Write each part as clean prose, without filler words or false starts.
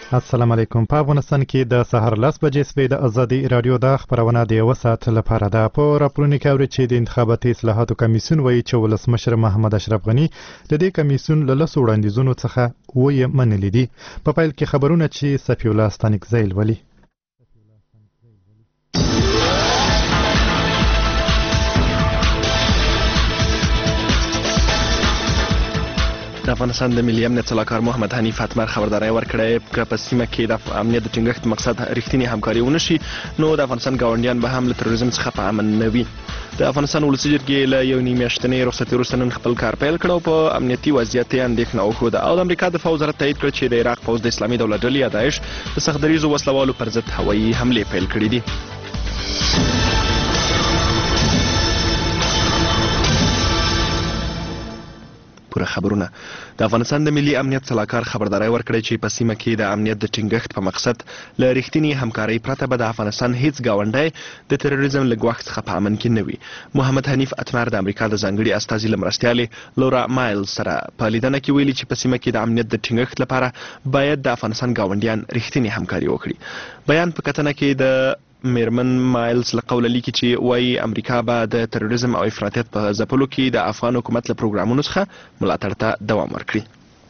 السلام علیکم. په افغانستان کې د سهار 10 بجې سوي د ازادي رادیو د خبرونه د یو ساعت لپاره ده. په راپورونو کې اوري چې د انتخاباتي اصلاحاتو کمیسیون وایي چې ولسمشر محمد اشرف غني د دې کمیسیون له لسو وړاندیزونو څخه وایي منلي دي. په پیل کې خبرونه چې صفي الله ستانکزی ولي. د افغانستان د ملي امنیت سلاکار محمد حنیف حتمر خبرداري ورکړې چې په سیمه کې د امنیت د ټینګښت مقصد رښتینی همکاري ونشي نو د افغانستان ګاونډیان به هم له تروریزم څخه په امن نه وي. د افغانستان ولسي جرګې له یو نیم میاشتنۍ رخصتي وروسته نن خپل کار پیل کړ او په امنیتي وضعیت یې اندېښنه وښوده او د امریکا دفاع وزارت تایید کړ چې د عراق پوځ د اسلامي دولت ډلې یا داعش د سختدریزو وسلوالو پر ضد هوایي حملې پیل کړې دي. خبرونه د افغانستان د ملي امنیت سلاکار خبرداري ورکړې چې په سیمه کې د امنیت د ټینګښت په مقصد له رښتینی همکارۍ پرته به د افغانستان هیڅ ګاونډی د تروریزم له ګواښ څخه په امن کې نه وي. محمد حنیف حتمر د امریکا د ځانګړي استازي له مرستیالې لورا مایلز سره په لیدنه کې ویلي چې په سیمه کې د امنیت د ټینګښت لپاره باید د افغانستان ګاونډیان رښتینی همکاري وکړي. بیان په کتنه کې د میرمن مایلز له قوله لیکي چې وایي امریکا به د تروریزم او افراطیت په ځپلو کې د افغان حکومت له پروګرامونو څخه ملاتړ ته دوام ورکړي.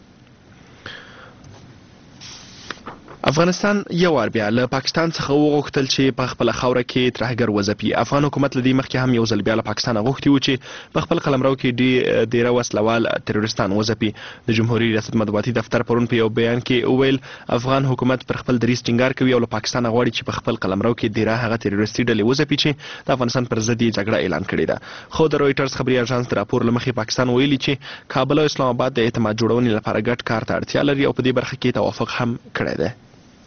افغانستان یو وار بیا له پاکستان څخه وغوښتل چې په خپله خاوره کې ترهګر وځپي. افغان حکومت له دې مخکې هم یو ځل بیا له پاکستان غوښتي و چې په خپل قلمرو کې ډیره وسلوال تروریستان وځپي. د جمهوریت ریاست مطبوعاتي دفتر پرون په یو بیان کې وویل افغان حکومت پر خپل دریځ ټینګار کوي او له پاکستان غواړي چې په خپل قلمرو کې ډیره هغه تروریستي ډلې وځپي چې د افغانستان پر ضد یې جګړه اعلان کړې ده. خو د رویټرز خبري اژانس د راپور له مخې پاکستان ویلي چې کابل او اسلام آباد د اعتماد جوړونې لپاره ګډ کار ته اړتیا لري او په دې برخه کې توافق هم کړی دی.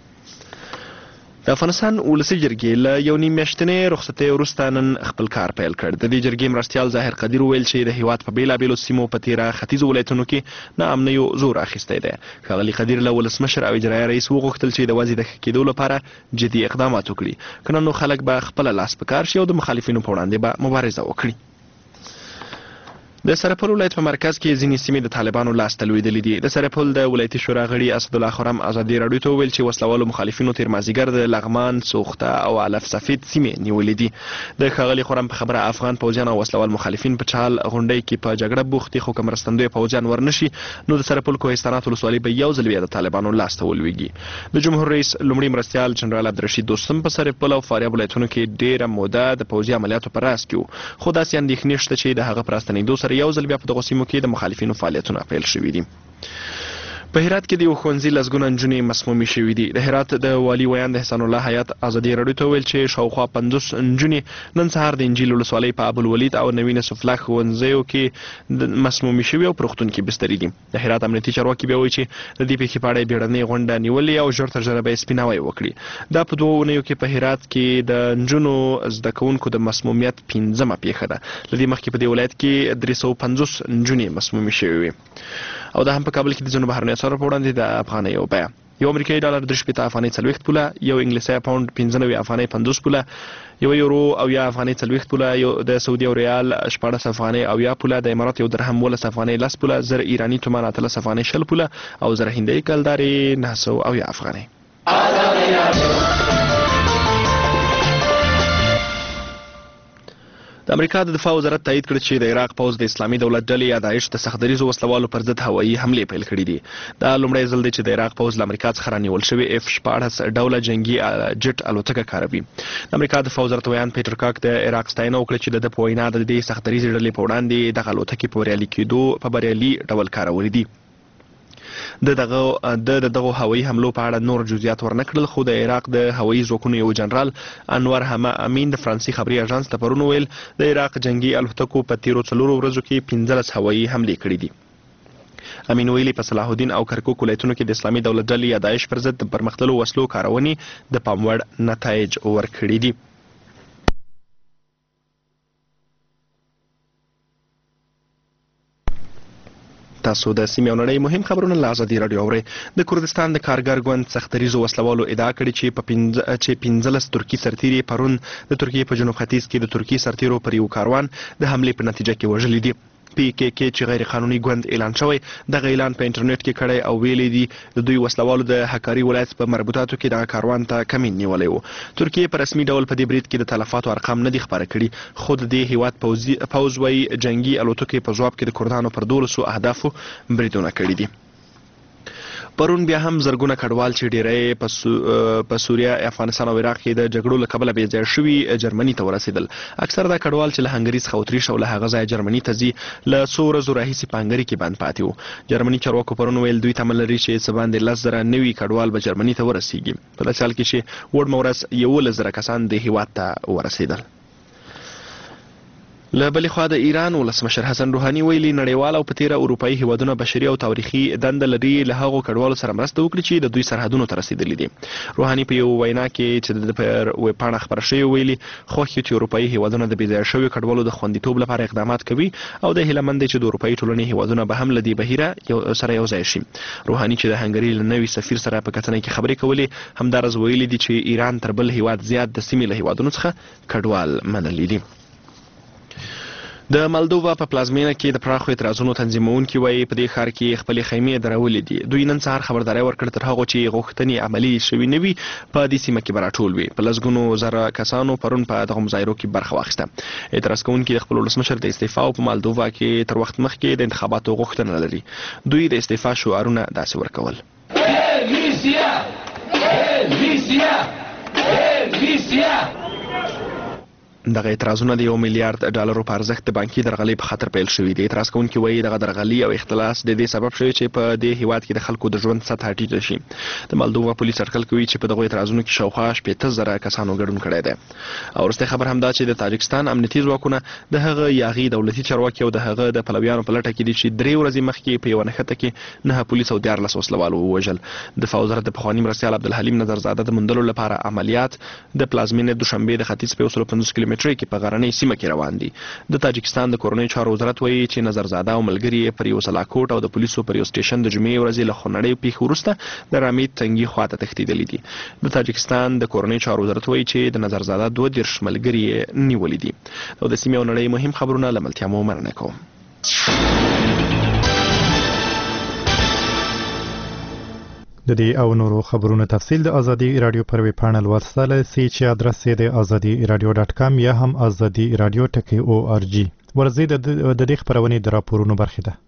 د افغانستان ولسي جرګې له یو نیم میاشتنۍ رخصتۍ وروسته نن خپل کار پیل کړ. د دې جرګې مرستیال ظاهر قدیر وویل چې د هیواد په بیلابیلو سیمو په تیره ختیځو ولایتونو کې ناامنیو زور اخیستی دی. ښاغلي قدیر له ولسمشر او اجرایه رئیس وغوښتل چې د وضع د ښه کېدو لپاره جدي اقدامات وکړي که نه نو خلک به خپله لاس په کار شي او د مخالفینو په وړاندې به مبارزه وکړي. د سرپل ولایت په مرکز کې ځینې سیمې د طالبانو لاس ته لوېدلې دي. د سرپل د ولایتي شورا غړي اسدالله خرم ازادي راډیو ته وویل چې وسلوالو مخالفینو تیر مازدیګر د لغمان، سوخته او علف سفید سیمې نیولې دي. د ښاغلي خرم په خبره افغان پوځیان او وسلوال مخالفین په چال غونډۍ کې په جګړه بوخت دي، خو که مرستندوی پوځیان ورنشي نو د سرپل کوهستانات ولسوالۍ به یو ځل بیا د طالبانو لاس ته ولویږي. د جمهور رئیس لومړي مرستیال جنرال عبدالرشید دوستم په سرپل او فاریاب ولایتونو کې ډیره موده د پوځي عملیاتو په راس کې و، خو داسې اندېښنې شته چې د هغه په راستنېدو سره یو ځل بیا په دغو سیمو کې د مخالفینو فعالیتونه پیل شوي دي. په هرات کې د یو ښوونځي لسګونه نجونې مسمومې شوي دي. د هرات د والي ویان د احسان الله حیات ازادي راډیو ته وویل چې شاوخوا 50 نجونې نن سهار د انجیل ولسوالۍ په ابوالولید او نوین سفله ښوونځیو کې مسمومې شوي او په روغتون کې بستري دي. د هرات امنیتي چارواکي بیا وایي چې د دې پیښې په اړه یې بیړنۍ غونډه نیولې او ژر تر ژره به یې سپیناوی وکړي. دا په 2 اونیو کې په هرات کې د نجونو زده کوونکو د مسمومیت 5مه پیښه ده. له دې مخکې په دې ولایت کې 350 نجونې مسمومې شوې وې. او دا هم په کابل کې د ځینو بهرنیو اسعارو په وړاندې د افغانۍ یو بیه، یو امریکایي ډالر 3 افغانۍ 40 پوله، یو انګلیسي پاوند 95 افغانۍ 50 پوله، یو یورو او یا افغانۍ 40 پوله، یو د سعودي او ریال 14 افغانۍ او یا پوله، د امارات یو درهم 12 افغانۍ 10 پوله، زر ایرانی تومان 13 افغانۍ 60 پوله او زر هندۍ کلدارې 900 او یا افغانۍ. د امریکا د دفاع وزارت تایید کړ چې د عراق پوځ د اسلامي دولت ډلې یا داعش د سختدریزو وسلوالو پر ضد هوایي حملې پیل کړي دي. دا لومړی ځل دی چې د عراق پوځ له امریکا څخه رانیول شوی F-14 ډوله جنگي جټ الوتکه کاروي. د امریکا دفاع وزارت ویان پیټر کاک د عراق ستاینه وکړه چې د په وینا د دې سختدریزې ډلې په وړاندې دغه الوتکې په بریالي کېدو په بریالي ډول کارولې دي. د دغه هوایي حملو په اړه نور جزئیات ورنکړل، خو د عراق د هوایي ځواکونو یو جنرال انور امین د فرانسې خبري اژانس ته پرون ویل د عراق جنگي الوتکو په تیرو 4 ورځو کې 15 هوایي حملې کړې دي. امین ویلي په صلاح الدین او کرکوک ولایتونو کې د اسلامي دولت ډلې یا داعش پر ضد د پرمختللو وسلو کارونې د پام وړ نتایج ورکړي دي. تاسو د سیمې او نړۍ مهم خبرونه له ازادي راډیو اورئ. د کردستان د کارګر ګوند سختدریزو وسلوالو ادعا کړې چې 15 ترکي سرتیري پرون د ترکیې په جنوب ختیځ کې د ترکي سرتیرو پر یو کاروان د حملې په نتیجه کې وژلي دي. PKK چې غیر قانوني ګوند اعلان شوی دغه اعلان په انټرنیټ کې کړی او ویلي دي د دوی وسلوالو د حکاري ولایت په مربوطاتو کې دغه کاروان ته کمین نیولی و. ترکیه په رسمي ډول په دې برید کې د تلفاتو ارقام نه دي خپاره کړي، خو د دې هیواد پوځ وایي جنگي الوتکې په ځواب کې د کردانو پر 12 اهدافو بریدونه کړي دي. پرون بیا هم زرګونه کډوال چې ډیری په سوریه، افغانستان او عراق کې د جګړو له کبله بې ځای شوي جرمني ته ورسېدل. اکثر دا کډوال چې له هنګري څخه اتریش او له هغه ځایه جرمني ته ځي له څو ورځو راهیسې په هنګري کې بند پاتې وو. جرمني چارواکو پرون ویل دوی تمه لري چې څه باندې 10,000 نوي کډوال به جرمني ته ورسیږي، په داسې حال کې چې وړمه ورځ 11,000 کسان د هیواد ته ورسېدل. له بلې خوا د ایران ولسمشر حسن روحاني ویلي نړیوال او په تیره اروپایي هیوادونه بشري او تاریخي دنده لري له هغو کډوالو سره مرسته وکړي چې د دوی سرحدونو ته رسېدلي دي. روحاني په یو وینا کې چې د پر ویبپاڼه خپره شوې ویلي خوښ یو چې اروپایي هیوادونه د بې ځایه شویو کډوالو د خوندیتوب لپاره اقدامات کوي او د هیله مند دی چې د اروپایي ټولنې هیوادونه به هم له دې بهیره سره یو ځای شي. روحاني چې د هنګري له نوي سفیر سره په کتنه کې خبرې کولې همدارز ویلي دي چې ایران تر بل هیواد زیات د سیمې له هیوادونو څخه کډوال منلي دي. د مالدووا په پلازمینه کې د پراخو اعتراضونو تنظیمونکي وایي په دې ښار کې خپلې خیمې درولې دي. دوی نن سهار خبرداری ورکړه تر هغو چې غوښتنې عملي شوي نه وي په دې سیمه کې به راټول وي. په لسګونو زره کسانو پرون په دغو مظاهرو کې برخه واخیسته. اعتراض کوونکي د خپل ولسمشر د استعفا په مالدووا کې تر وخت مخکې د انتخاباتو غوښتنه لري. دوی د استعفا شعارونه داسې ورکول: دغه اعتراضونه د 1 میلیارډ ډالرو په ارزښت د بانکي درغلۍ په خاطر پیل شوي دي. اعتراض کوونکي وایي دغه درغلي او اختلاس د دې سبب شوی چې په دې هیواد کې د خلکو د ژوند سطحه ټیټه شي. د مالدووا پولیس اټکل کوي چې په دغو اعتراضونو کې شاوخوا 80,000 کسانو ګډون کړی دی. او وروستی خبر همدا چې د تاجکستان امنیتي ځواکونه د هغه یاغي دولتي چارواکي او د هغه د پلویانو په لټه کې دي چې 3 ورځې مخکې په یوه نښته کې 9 پولیس او 14 وسلوال ووژل. دفاع وزارت د پخواني مرستیال عبدالحلیم نظرزاده د موندلو لپاره عملیات د پلازمینې دوشنبې د ختیځ په 150 کیلومترۍ کې په غرنۍ سیمه کې روان دي. د تاجکستان د کورنۍ چارو وزارت وایي چې نظرزاده او ملګري پر یو سلاکوټ او د پولیسو پر یو سټیشن د جمعې ورځې له خونړۍ پیښې وروسته د رامید تنګي خواته تښتېدلي دي. د تاجکستان د کورنۍ چارو وزارت وایي چې د نظرزاده 22 ملګري نیولي دي. او د سیمې او نړۍ مهم خبرونه له ملتیا مو مننه کوم. د دې او نورو خبرونو تفصیل د ازادي رادیو پر ویب پاڼه لوستل سي چې ادرس یې د azadiradio.com یا هم azadiradio.org. ورځي د دې خبرونې د راپورونو برخه ده.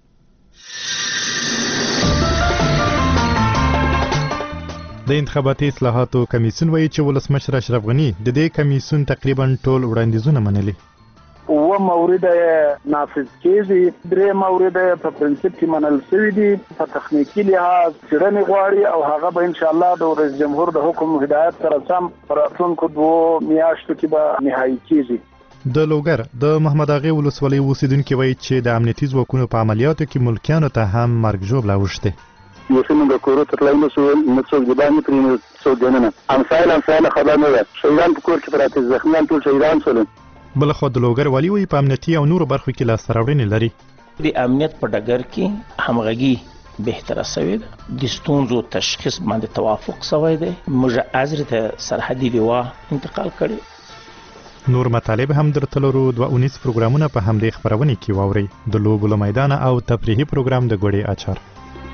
د انتخاباتي اصلاحاتو کمیسیون وایي چې ولسمشر اشرف غني د دې کمیسیون تقریبا ټول وړاندیزونه منلي. و مورد نافذ کېږي، 3 مورد په پرنسپ کې منل شوي دي. په تخنیکي لحاظ څېړنې غواړي او هغه به انشاءالله د رئیس جمهور د حکم هدایت سره سم په راتلونکو 2 میاشتو کې به نهایي کېږي. د لوګر د محمد اغې ولسوالۍ اوسیدونکي وایي چې د امنیتي ځواکونو په عملیاتو کې ملکیانو ته هم مرګ ژوبله اوښتې. یو څه موږ کورو ته تللی نشو، نه څوک د باندې پرې نه څوک دننه. همسایه خبر نه ده، شهیدان په کور کې پراته، زخمیان ټول شهیدان شول. بلخو د لوګر والی وی په امنیتي او نورو برخو کې لاسته راوړنې لري. د امنیت په ډګر کې همغږي بهتره شوې ده، د ستونزو تشخیص باندې توافق شوی دی، موږ ازر ته سرحدي لوا انتقال کړي. نور مطالب هم درته لرو. 2 پروګرامونه په همدې خبرونه کې واوري. د لوبو له میدان او تفریحي پروګرام د ګوړې اچار.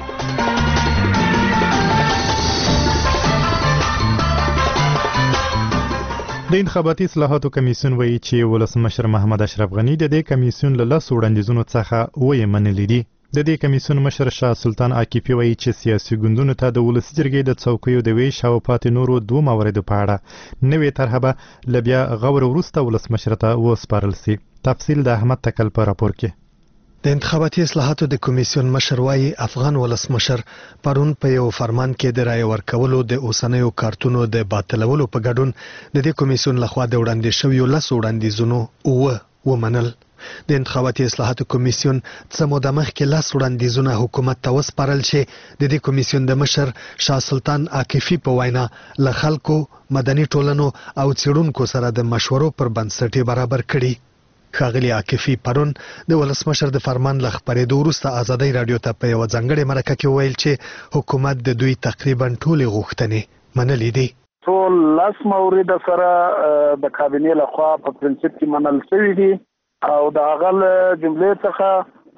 د انتخاباتي اصلاحاتو کمیسیون وایي چې ولسمشر محمد اشرف غني د دې کمیسیون له 10 وړاندیزونو څخه وایي منلي دي. د دې کمیسیون مشر شاه سلطان عاکفي وایي چې سیاسي ګوندونو ته د ولسي جرګې د څوکیو د ویش او پاتې نورو 2 مواردو په اړه نوې طرحه به له بیا غور وروسته ولسمشر ته وسپارل سي. تفصیل د احمد تکل په راپور کې. د انتخاباتي اصلاحاتو د کمیسیون مشر وايي افغان ولسمشر پرون په یو فرمان کې د رای ورکولو د اوسنیو کارتونو د باطلولو په ګډون د دې کمیسیون لخوا د وړاندې شویو 10 وړاندیزونو ومنل. د انتخاباتي اصلاحاتو کمیسیون څه موده مخکې 10 وړاندیزونه حکومت ته وسپارل شي. د دې کمیسیون د مشر شاه سلطان عاکفي په وینا له خلکو، مدني ټولنو او څېړونکو سره د مشورو پر بنسټ برابر کړي. ښاغلي عاکفي پرون د ولسمشر د فرمان له خپرېدو وروسته ازادي رادیو ته په یوه ځانګړې مرکه کې وویل چې حکومت د دوی تقریبا ټولې غوښتنې منلې دي. ټول 10 مورد سره د کابینې لخوا په پرنسپ کې منل شوي دي او د هغه جملې څخه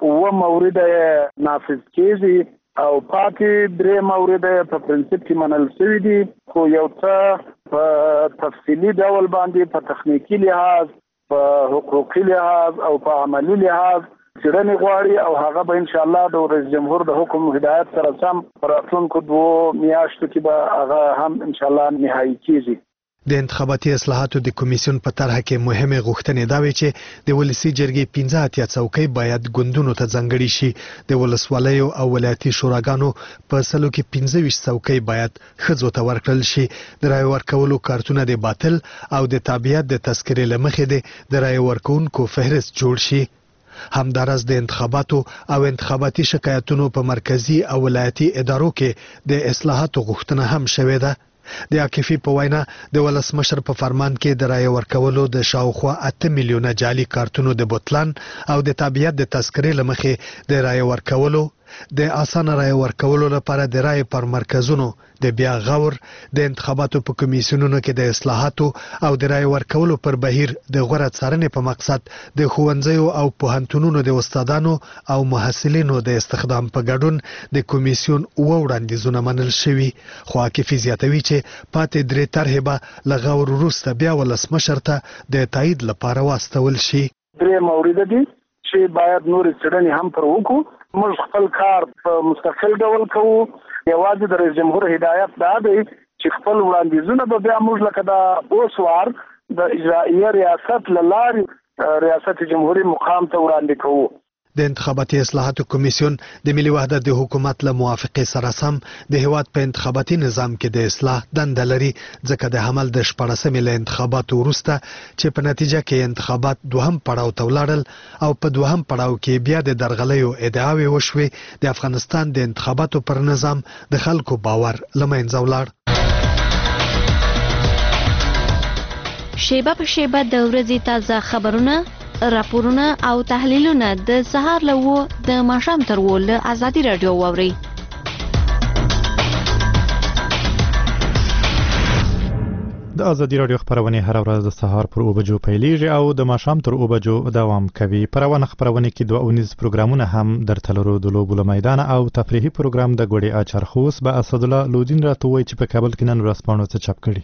و مورد نافذ کیږي او پاتې 3 مورد په پرنسپ کې منل شوی دي خو یو څه په تفصیلی ډول باندې په تخنیکی لحاظ په حقوقي لحاظ او په عملی لحاظ څېړنې غواړي او هغه به ان شاء الله د رئیس جمهور د حکم هدایت سره سم پر راتلونکو 2 میاشتو کې به هغه هم ان شاء الله نهایی کیږي. د انتخاباتي اصلاحاتو د کمیسیون په طرح کې مهمه غوښتنې دا وي چې د ولسی جرګې 15 څوکۍ باید ګوندونو ته ځانګړي شي، د ولسوالیو او ولایتي شوراګانو په سلو کې 15 څوکۍ باید ښځو ته ورکړل شي، د رای ورکولو کارتونه د باطل او د تابعیت د تذکرې لمخې د رای ورکونکو فهرست جوړ شي. همدارس د انتخاباتو او انتخاباتي شکایتونو په مرکزی او ولایتي ادارو کې د اصلاحاتو غوښتنه هم شوې ده. د عاکفي په وینا د ولسمشر په فرمان کې د رای ورکولو د شاوخوا 8 میلیونه جعلي کارتونو د بوتلان او د تابعیت د تذکرې لمخې د رای ورکولو د اسانه رای ورکولو لپاره د رای پر مرکزونو د بیا غور د انتخاباتو په کمیسیونونو کې د اصلاحاتو او د رای ورکولو پر بهیر د غوړه څارنې په مقصد د ښوونځیو او پوهنتونونو د استادانو او محصلینو د استخدام په ګډون د کمیسیون وړاندیزونه منل شوي، خو عاکفي زیاتوي چې پاتې 3 طرحې به له غور وروسته بیا ولسمشر ته د تایید لپاره واستول شي. 3 مورد دي چې باید نور څېړنې هم پر وکړو. موږ خپل کار په مستقل ډول کوو. یوازې د رئیس جمهور هدایت دا دی چې خپل وړاندیزونه به بیا موږ لکه دا اوس وار د اجرائیه ریاست له لارې ریاست جمهوریت مقام ته وړاندې کوو. د انتخاباتي اصلاحاتو کمیسیون د ملي وحدت د حکومت له موافقې سره سم د هیواد په انتخاباتي نظام کې د اصلاح دنده لري، ځکه د حمل د 14مې له انتخاباتو وروسته چې په نتیجه کې انتخابات دوهم پړاو ته ولاړل او په دوهم پړاو کې بیا د درغلیو ادعاوې وشوې، د افغانستان د انتخاباتو پر نظام د خلکو باور له منځه ولاړ. شیبه په شیبه د ورځې تازه خبرونه، راپورونه او تحلیلونه د سهار له 9 د ماښام تر 10 له ازادي رادیو واوري. د ازادي رادیو خبرونه هر ورځ د سهار پر 9 بجو پیلېږي او د ماښام تر 9 بجو دوام کوي. خبرونه کې 2 پروګرامونه هم درته لرو، د لوبو له میدان او تفریحي پروګرام د ګوډي اچرخوس به اسد الله لودین راتوي چې په کابل کې نن ورځپاڼو څه چاپ کړي.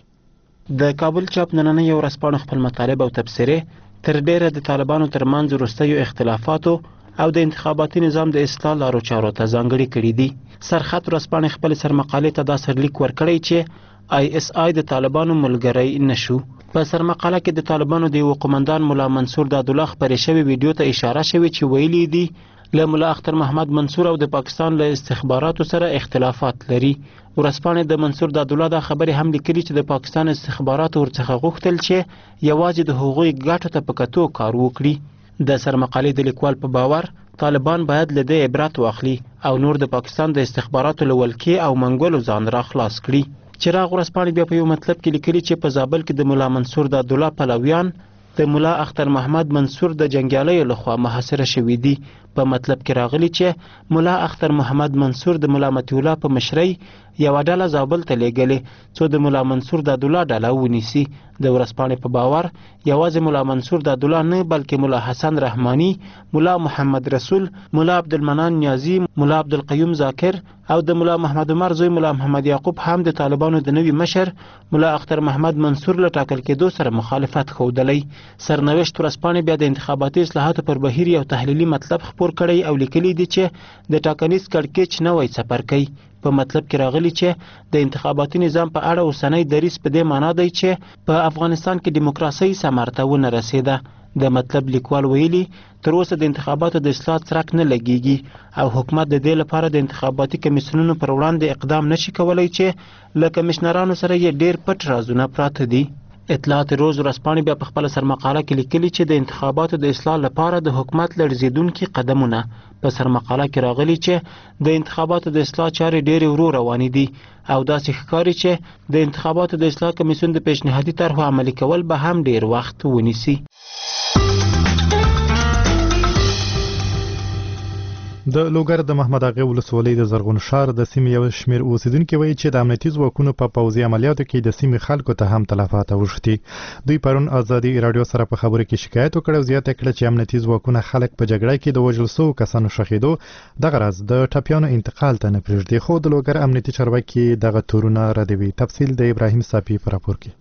د کابل چاپ نننۍ یو ورځپاڼه خپل مطالب او تبصره تر ډیره د طالبانو ترمنځ وروستیو اختلافاتو او د انتخاباتي نظام د اصلاح لارو چارو ته ځانګړي کړي دي. سرخط ورځپاڼې خپل سرمقالې ته دا سرلیک ورکړی چې ISI د طالبانو ملګری نشو. په سرمقاله کې د طالبانو د یو قومندان مولا منصور دادالله خبرې شوی ویډیو ته اشاره شوی چې ویلي دي له مولا اختر محمد منصور او د پاکستان له استخباراتو سره اختلافات لري. ورځپاڼې د منصور دادالله دا خبرې هم لیکلي چې د پاکستان استخباراتو ورڅخه غوښتل چې یوازې د هغوی ګټو ته په کتو کار وکړي. د سرمقالې د لیکوال په باور طالبان باید له دې عبرت واخلي او نور د پاکستان د استخباراتو له ولکې او منګولو ځان را خلاص کړي. چراغ ورځپاڼې بیا په یو مطلب کې لیکلي چې په زابل کې د مولا منصور دادالله پلویان د مولا اختر محمد منصور د جنګیالیو لخوا محاصره شوي دي. په مطلب کې راغلي چې مولا اختر محمد منصور د مولا مطیع الله په مشرۍ یوه ډله زابل ته لیږلې څو د مولا منصور دادالله ډله ونیسي. د ورځپاڼې په باور یوازې مولا منصور دادالله نه بلکې مولا حسن رحماني، مولا محمد رسول، مولا عبدالمنان نیازي، مولا عبدالقیوم ذاکر او د مولا محمد عمر زوی مولا محمد یعقوب هم د طالبانو د نوي مشر مولا اختر محمد منصور له ټاکل کېدو سره مخالفت ښودلی. سرنوشت ورځپاڼې بیا د انتخاباتي اصلاحاتو پر بهیر یو تحلیلي مطلب خپور کړی او لیکلي دي چې د ټاکنیز کړکېچ نوی څپرکی. په مطلب کې راغلي چې د انتخاباتي نظام په اړه اوسنی دریځ په دې معنا دی چې په افغانستان کې دیموکراسي ثمر ته ونه رسېده. د مطلب لیکوال ویلي تر اوسه د انتخاباتو د اصلاح څرک نه لګیږي او حکومت د دې لپاره د انتخاباتي کمیسیونونو پر وړاندې اقدام نشي کولی چې له کمیشنرانو سره یې ډیر پټ رازونه پراته دي. اطلاعات روز ورځپاڼې بیا په خپل سرمقاله کې لیکلي چې د انتخاباتو د اصلاح لپاره د حکومت لړزیدونکي قدمونه. په سرمقاله کې راغلي چې د انتخاباتو د اصلاح چارې ډېرې ورو روانې دي او داسې ښکاري چې د انتخاباتو د اصلاح کمیسیون د پیشنهادي طرحو عملي کول به هم ډېر وخت ونیسي. د لوګر د محمد اغا ولسوالۍ د زرغون شار د سیمې یو شمېر اوسیدونکو وایي چې د امنیتي ځواکونو په پوځي عملیاتو کې د سیمې خلکو ته هم تلفات اوښتي. دوی پرون ازادي رادیو سره په خبرو کې شکایت وکړ او زیاته کړه چې امنیتي ځواکونه خلک په جګړه کې د وژل شوو کسانو شهیدو دغه راز د ټپیانو انتقال ته نه پرېږدي. خو د لوګر امنیتي چارواکي دغه تورونه ردوي. تفصیل د ابراهیم صافي په راپور کې.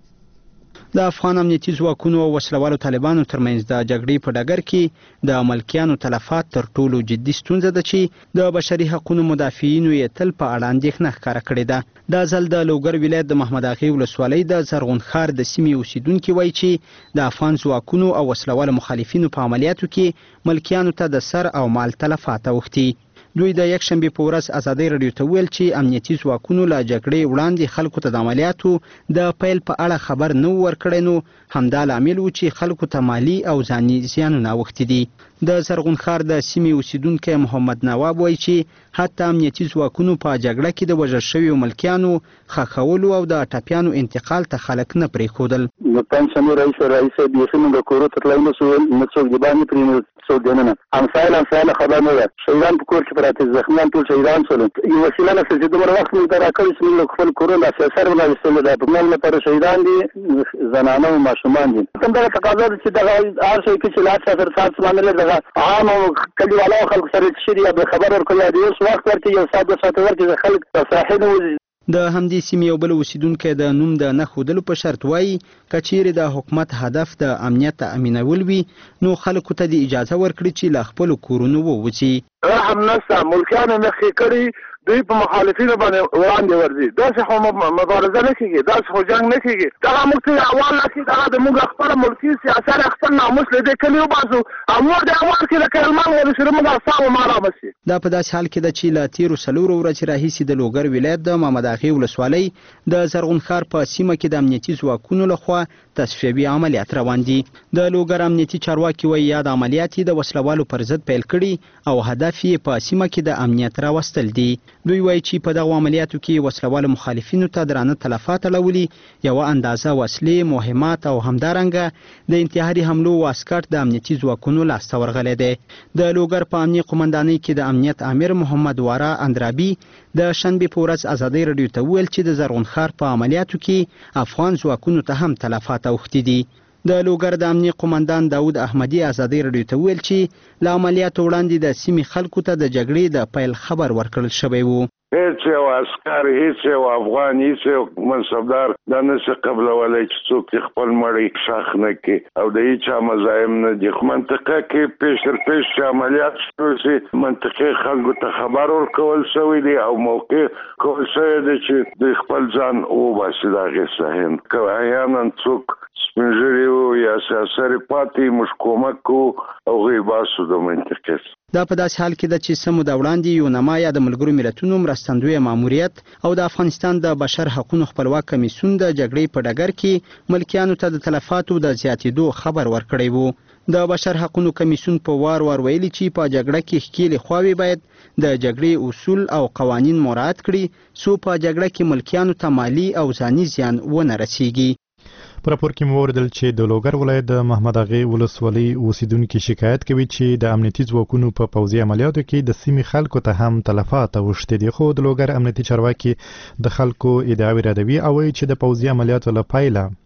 د افغان امنیتي ځواکونو او وسلوالو طالبانو ترمنځ د جګړې په ډګر کې د ملکیانو تلفات تر ټولو جدي ستونزه ده چې د بشري حقوقو مدافعینو یې تل په اړه اندېښنه ښکاره کړې ده. دا ځل د لوګر ولایت د محمد اغا ولسوالۍ د زرغون خار د سیمې اوسیدونکي وایي چې د افغان ځواکونو او وسلوالو مخالفینو په عملیاتو کې ملکیانو ته د سر او مال تلفات اوښتي. دوی د یکشنبه په ورځ ازادي رادیو ته ویل چې امنیتي ځواکونو له جګړې وړاندې خلکو ته د عملیاتو د پیل په اړه خبر نه ورکړی، نو همدا لامل و چې خلکو ته مالی او ځاني زیانونه اوښتي دي. د زرغون خار د سیمې اوسیدونکی محمد نواب وایي چې حتی امنیتي ځواکونو په جګړه کې د وژل شویو ملکیانو ښخولو او د ټپیانو انتقال ته خلک نه پرېښودل. مطمئن شمیر رئیس بیخي موږ د کورو ته تللی نه سول، نه څوک د باندې پرې څوک دننه همسایه خبر نه ده. شهیدان په کور کې پراته، زخمیان ټول شهیدان شول. یو وسیله نشته چې دومره وخت موږ ته راکړی چې موږ خپل کورونه سر ونایستلو ده. په مال لپاره شهیدان دي، زنانه او ماشومان دي. همدغه تقاضا ده چې دغه هر شی کې چې لا چا تر ساعت باندې دغه عام او کلیوالو خلکو سره چې یا به خبر ورکړي یا د اوس وخت ورکړي، یو ساعت 2 ساعت ورکړي خلک په ساحل وځي. د همدې سیمې یو بل اوسیدونکی د نوم د نه ښودلو په شرط وایي که چیرې د حکومت هدف د امنیت تأمینول وي نو خلکو ته د اجازه ورکړي چې له خپلو کورونو ووځي. رحم نشته، ملکیانو نښې کړي، دوی په مخالفینو باندې وړاندې ورځي. داسې خو مبارزه نه کېږي، داسې خو جنګ نه کېږي. دغه موږ ته اول نشي، دغه د موږ خپله ملکي سیاست خپل ناموس له دې کلي وباسو او موږ د اول کې لکه هلمند ولسوالۍ موږ اعصاب مارامه شي. دا په داسې حال کې ده چې له تېرو 4 ورځې راهیسې د لوګر ولایت د محمد اغا ولسوالۍ د زرغون خار په سیمه کې د امنیتي ځواکونو لخوا تصفیوي عملیات روان دي. د لوګر امنیتي چارواکي وایي یاد عملیات د وسلوالو پر ضد پیل کړي او هدف یې په سیمه کې د امنیت راوستل دي. دوی وایي چې په دغه عملیاتو کې وسلوالو مخالفینو ته درانه تلفات اړولي، یوه اندازه وسلې، مهمات او همدارنګه د انتحاري حملو واسکټ د امنیتي ځواکونو لاسته ورغلی دی. د لوګر په امنیه قومندانۍ کې د امنیت امیر محمد واره اندرابي د شنبې په ورځ ازادي رادیو ته وویل چې د زرغون خار په عملیاتو کې افغان ځواکونو ته هم تلفات اوښتي دي. د لوګر د امنیه قومندان داود احمدي ازادي رادیو ته ویل چې له عملیاتو وړاندې د سیمې خلکو ته د جګړې د پیل خبر ورکړل شوی و. هیڅ یو عسکر، هیڅ یو افغان، هیڅ یو منصبدار دا نشي قبلولی چې څوک خپل مړی ښخ نه کړي او د هیچا مزاحم نه دي. منطقه کې پیش تر پیش چې عملیات شروع شي، منطقې خلکو ته خبر ورکول شوی دی او موقع کول شوی دی چې دوی خپل ځان وباسي د هغې څخه. که احیانا څوک سپین ږیري وو یا سیاسري پاتې، موږ کومک کوو او هغوی باسو د منطقې. دا په داسې حال کې ده چې څه موده وړاندې یونما یا د ملګرو ملتونو مرستندویه ماموریت او د افغانستان د بشر حقوقو خپلواک کمیسیون د جګړې په ډګر کې ملکیانو ته د تلفاتو د زیاتېدو خبر ورکړی و. د بشر حقوقو کمیسیون په وار ویلي چې په جګړه کې ښکېلې خواوې باید د جګړې اصول او قوانین مراعات کړي څو په جګړه کې ملکیانو ته مالی او ځاني زیان ونه رسیږي. په راپور کې مو اوریدل چې د لوګر ولایت د محمد اغا ولسوالۍ اوسیدونکي شکایت کوي چې د امنیتي ځواکونو په پوځي عملیاتو کې د سیمې خلکو ته هم تلفات اوښتي دي. خو د لوګر امنیتي چارواکي د خلکو ادعاوې ردوي او وایي چې د پوځي عملیاتو له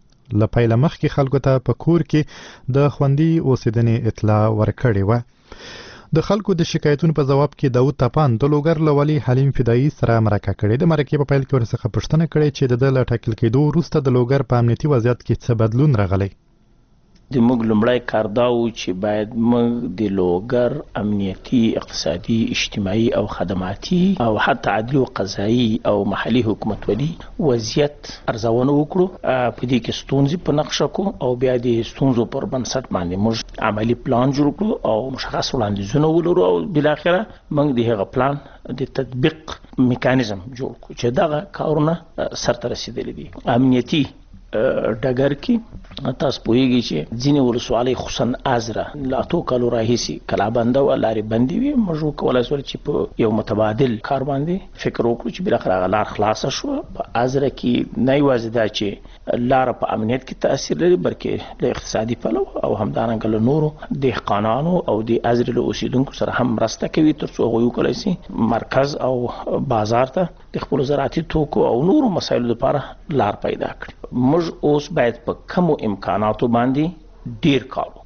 پیله مخکې خلکو ته په کور کې د خوندي اوسېدنې اطلاع ورکړې وه. د خلکو د شکایتونو په جواب کې داود تپان د لوګر له والي حلیم فدایي سره مرکه کړې. د مرکې په پیل کې ورڅخه پوښتنه کړې چې د ده له ټاکل کېدو وروسته د لوګر په امنیتي وضعیت کې څه بدلون راغلی. د موږ لومړی کار دا و چې باید موږ د لوګر امنیتي، اقتصادي، اجتماعي او خدماتي او حتی عدلي او قضایي او محلي حکومتولي وضعیت ارزونه وکړو. په دې کې ستونزې په نقشه کړو او بیا د ستونزو پر بنسټ باندې موږ عملي پلان جوړ کړو او مشخص وړاندیزونه ولرو او بالاخره موږ د هغه پلان د تطبیق میکانیزم جوړ کړو چې دغه کارونه سرته رسیدلي دي. امنیتي ډګر کې تاسو پوهیږئ چې ځینې ولسوالۍ خصوصا ازره له 8 کالو راهیسې کلابنده وه، لارې بندې وې. موږ وکولی شول چې په یو متبادل کار باندې فکر وکړو چې بالاخره هغه لار خلاصه شوه. په ازره کې نه یوازې دا چې لار په امنیت کې تاثیر لري بلکې له اقتصادي پلوه او همدارنګه له نورو دهقانانو او د ازرې له اوسیدونکو سره هم مرسته کوي ترڅو هغوی وکولی شي مرکز او بازار ته د خپلو زراعتي توکو او نورو مسایلو لپاره لار پیدا کړي. موږ اوس باید په کمو امکاناتو باندې ډیر کار وکړو.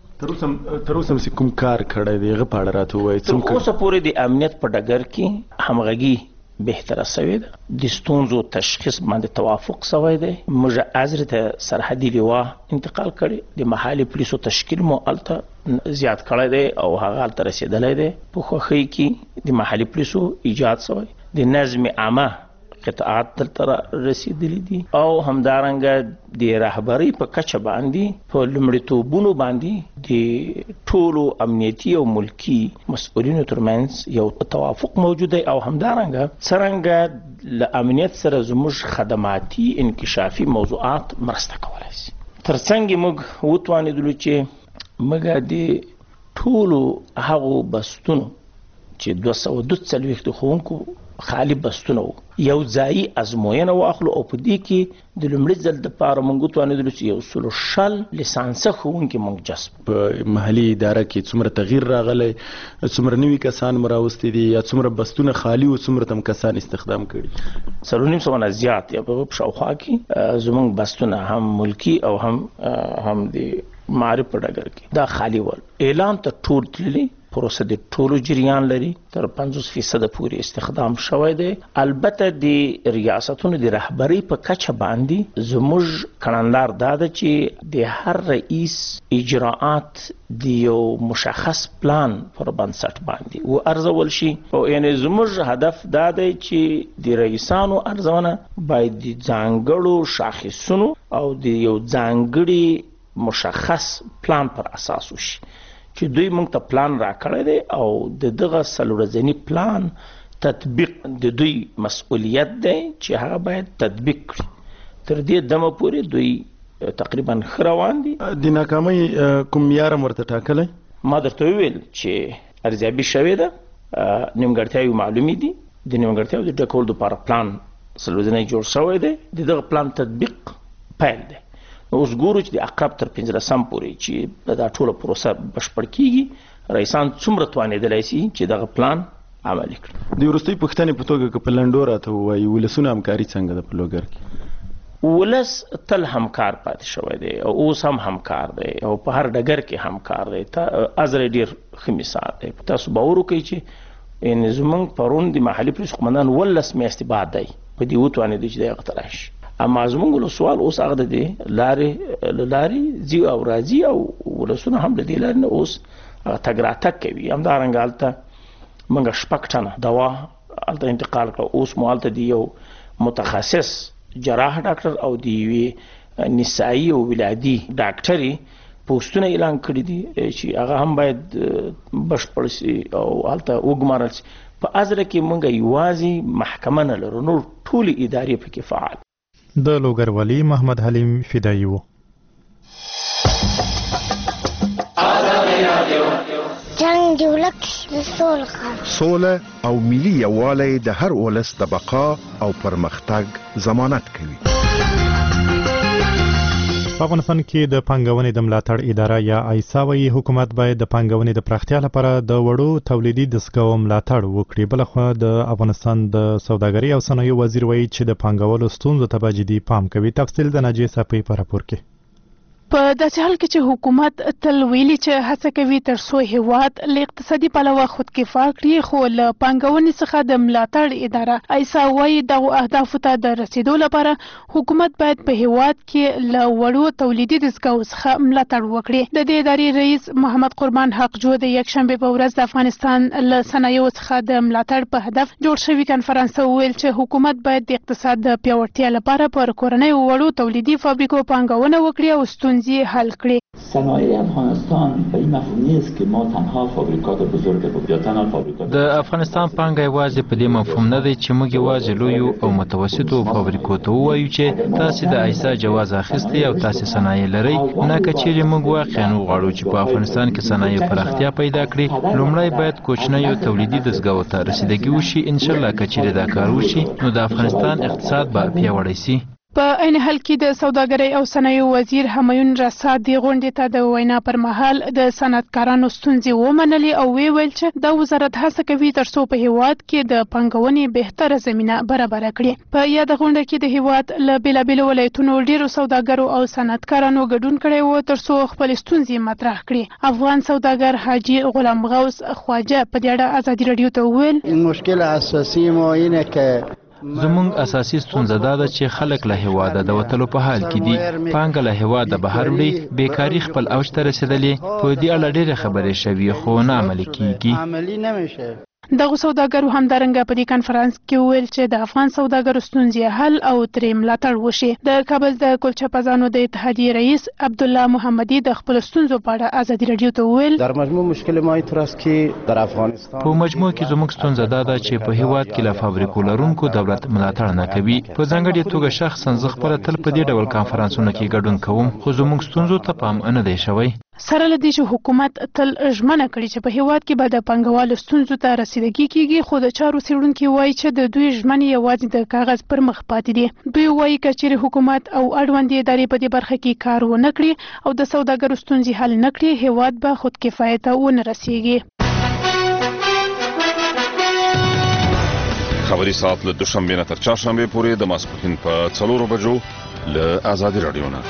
تر اوسه چې کوم کار کړی دی هغه په اړه راته ووایئ. تر اوسه پورې د امنیت په ډګر کې همغږي بهتره شوې ده، د ستونزو تشخیص باندې توافق شوی دی. موږ ازرې ته سرحدي لوا انتقال کړی، د محلي پولیسو تشکیل مو هلته زیات کړی دی او هغه هلته رسېدلی دی. په خوښۍ کې د محلي پولیسو ایجاد شوی، د نظم عامه قطعات دلته رسیدلی دي او همدارنګه د رهبرۍ په کچه باندې په لومړیتوبونو باندې د ټولو امنیتي او ملکي مسؤلینو ترمنځ یو توافق موجود دی او همدارنګه څرنګه له امنیت سره زموږ خدماتي انکشافي موضوعات مرسته کولی شي. ترڅنګ موږ وتوانېدلو چې موږ د ټولو هغو بستونو چې 242 ښوونکو خالی بستونه وو یو ځایي ازموینه واخلو او په دې کې د لومړي ځل دپاره موږ وتوانېدلو چې یو 160 لیسانسه ښوونکي موږ جذب. په محلي اداره کې څومره تغییر راغلی، څومره نوي کسان مو راوستي دي یا څومره بستونه خالي و څومره تم کسان استخدام کړي؟ 350 نه زیات یا په شاوخوا کې زموږ بستونه هم ملکي او هم د معارف په ډګر کې دا خالي ول. اعلان ته ټول تللي پروسه د ټولو جریان لري، تر 50% پورې استخدام شوی دی. البته د ریاستونو د رهبرۍ په کچه باندې زموږ کړنلار دا ده چې د هر رئیس اجراءات د یو مشخص پلان پر بنسټ باندې و ارزول شي او یعنی زموږ هدف دا دی چې د رئیسانو ارزونه باید د ځانګړو شاخصونو او د یو ځانګړي مشخص پلان پر اساس وشي چې دوی موږ ته پلان راکړی دی او د دغه څلورځني پلان تطبیق د دوی مسؤلیت دی چې هغه باید تطبیق کړي. تر دې دمه پورې دوی تقریبا ښه روان دي. د ناکامۍ کوم معیار هم ورته ټاکلی؟ ما درته وویل چې ارزیابي شوې ده، نیمګړتیاوې معلومې دي، د نیمګړتیاوو د ډکولو دپاره پلان څلورځنی جوړ شوی دی، د دغه پلان تطبیق پیل دی. اوس ګورو چې د اقرب تر 15 پورې چې دا ټوله پروسه بشپړ کیږي رئیسان څومره توانېدلی شي چې دغه پلان عملي کړي. د وروستۍ پوښتنې په توګه که په لنډو راته ووایي ولسونه همکاري څنګه ده په لوګر کې؟ ولس تل همکار پاتې شوی دی او اوس هم همکار دی او په هر ډګر کې همکار دی. ازرې ډېر ښه مثال دی. تاسو باور وکړئ چې زموږ پرون د محلي پولیس قومندان 18 میاشتې بعد دی په دې وتوانېدی چې دی هغه ته راشي. اما زموږ ولسوال اوس هغه د لارې ځي او راځي او ولسونه هم د دې لارې نه اوس تګ راتګ کوي. همدارنګه هلته موږ 6 ټنه دوا هلته انتقال کړه. اوس مو هلته د یو متخصص جراح ډاکټر او د یوې نسایي او ولادي ډاکټري پوسټونه اعلان کړي دي چې هغه هم باید بشپړ شي او هلته وګمارل شي. په ازره کې موږ یوازې محکمه نه لرو، نور ټولې ادارې پکې فعال. د لوګر والي محمد حلیم فدایي و. جنگ د ولک د سوله او ملي یووالی د هر ولس د بقا او پرمختګ ضمانت کوي. په افغانستان کې د پانګونې د ملاتړ اداره یا ایسا وایي حکومت باید د پانګونې د پراختیا لپاره د وړو تولیدي دستګاو ملاتړ وکړي. بلخوا د افغانستان د سوداګرۍ او صنایعو وزیر وایي چې د پانګولو ستونزو ته به جدي پام کوي. تفصیل د ناجیه صافی په راپور کې. په داسې حال کې چې حکومت تل ویلي چې هڅه کوي تر څو هیواد له اقتصادي پلوه خودکفا کړي، خو له پانګونې څخه د ملاتړ اداره ایسا وایي دغو اهدافو ته د رسیدو لپاره حکومت باید په هیواد کې له وړو تولیدي دستګاو څخه ملاتړ وکړي. د دې ادارې رئیس محمد قربان حقجو د یکشنبې په ورځ د افغانستان له صنایعو څخه د ملاتړ په هدف جوړ شوي کنفرانس ته وویل چې حکومت باید د اقتصاد د پیاوړتیا لپاره پر کورنیو وړو تولیدي فابریکو پانګونه وکړي او ستونزې حل کړي. صنایع افغانستان به این مفهوم نیست که ما تنها فابریکات بزرگ یا تنها فابریکات د افغانستان پانګه یوازې په دې مفهوم نه دی چې موږ یوازې لویو او متوسطو فابریکو ته ووایو چې تاسو د ایسا جواز اخیستی او تاسو صنایع لرئ. نه که چیرې موږ واقعا وغواړو چې په افغانستان کې صنایع پراختیا پیدا کړي، لومړی باید کوچنیو تولیدي دستګاو ته رسیدګي وشي. ان شاء الله که چیرې دا کار وشي نو د افغانستان اقتصاد به پیاوړی شي. په عین حال کې د سوداګرۍ او صنایعو وزیر همایون رسا د غونډې ته د وینا پر مهال د صنعتکارانو ستونزې ومنلې او ویل چې د وزارت هڅه کوي ترڅو په هیواد کې د پانګونې بهتره زمینه برابر کړي. په یاد غونډه کې د هیواد له بیلابیلو ولایتونو ډیرو سوداګرو او صنعتکارانو ګډون کړی و ترڅو خپل ستونزې مطرح کړي. افغان سوداګر حاجی غلام غوث خواجه په دې اړه ازادي رادیو ته وویل مشکل اساسي مو اینه که زموږ اساسي ستونزه دا ده چې خلک له هیواده د وتلو په حال کې دي. پانګه له هیواده بهر وړي، بیکاري خپل اوج ته رسېدلې. په دې اړه ډېرې خبرې شوي خو نه عملي کېږي. دغه سوداګرو همدارنګه په دې کنفرانس کې ویل چې د افغان سوداګرو ستونزې حل او ترې ملاتړ وشي. د کابل د کلچه پزانو د اتحادیې رئیس عبدالله محمدي د خپل ستونزو په اړه ازادي رادیو ته وویل در مجموع مشکل ما اینطور است که در افغانستان په مجموع کې زموږ ستونزه دا ده چې په هیواد کې له فابریکو لرونکو دولت ملاتړ نه کوي. په ځانګړې توګه شخصا زه خپله تل په دې ډول کنفرانسونو کې ګډون کوم خو زموږ ستونزو ته پام نه دی شوی. سره له دې چې حکومت تل ژمنه کړې چې په هیواد کې به د پانګوالو ستونزو ته رسیدګي کیږي خو د چارو څېړونکي وایي چې د دوی ژمنې یوازې د کاغذ پر مخ پاتې دي. دوی وایي که چیرې حکومت او اړوندې ادارې په دې برخه کې کار ونه کړي او د سوداګرو ستونزې حل نه کړي هیواد به خودکفایه ته ونه رسیږي. خبري ساعت له دوشنبې نه تر چهارشنبې پورې د ماسپښین په 4 بجو له آزادي رادیو نه.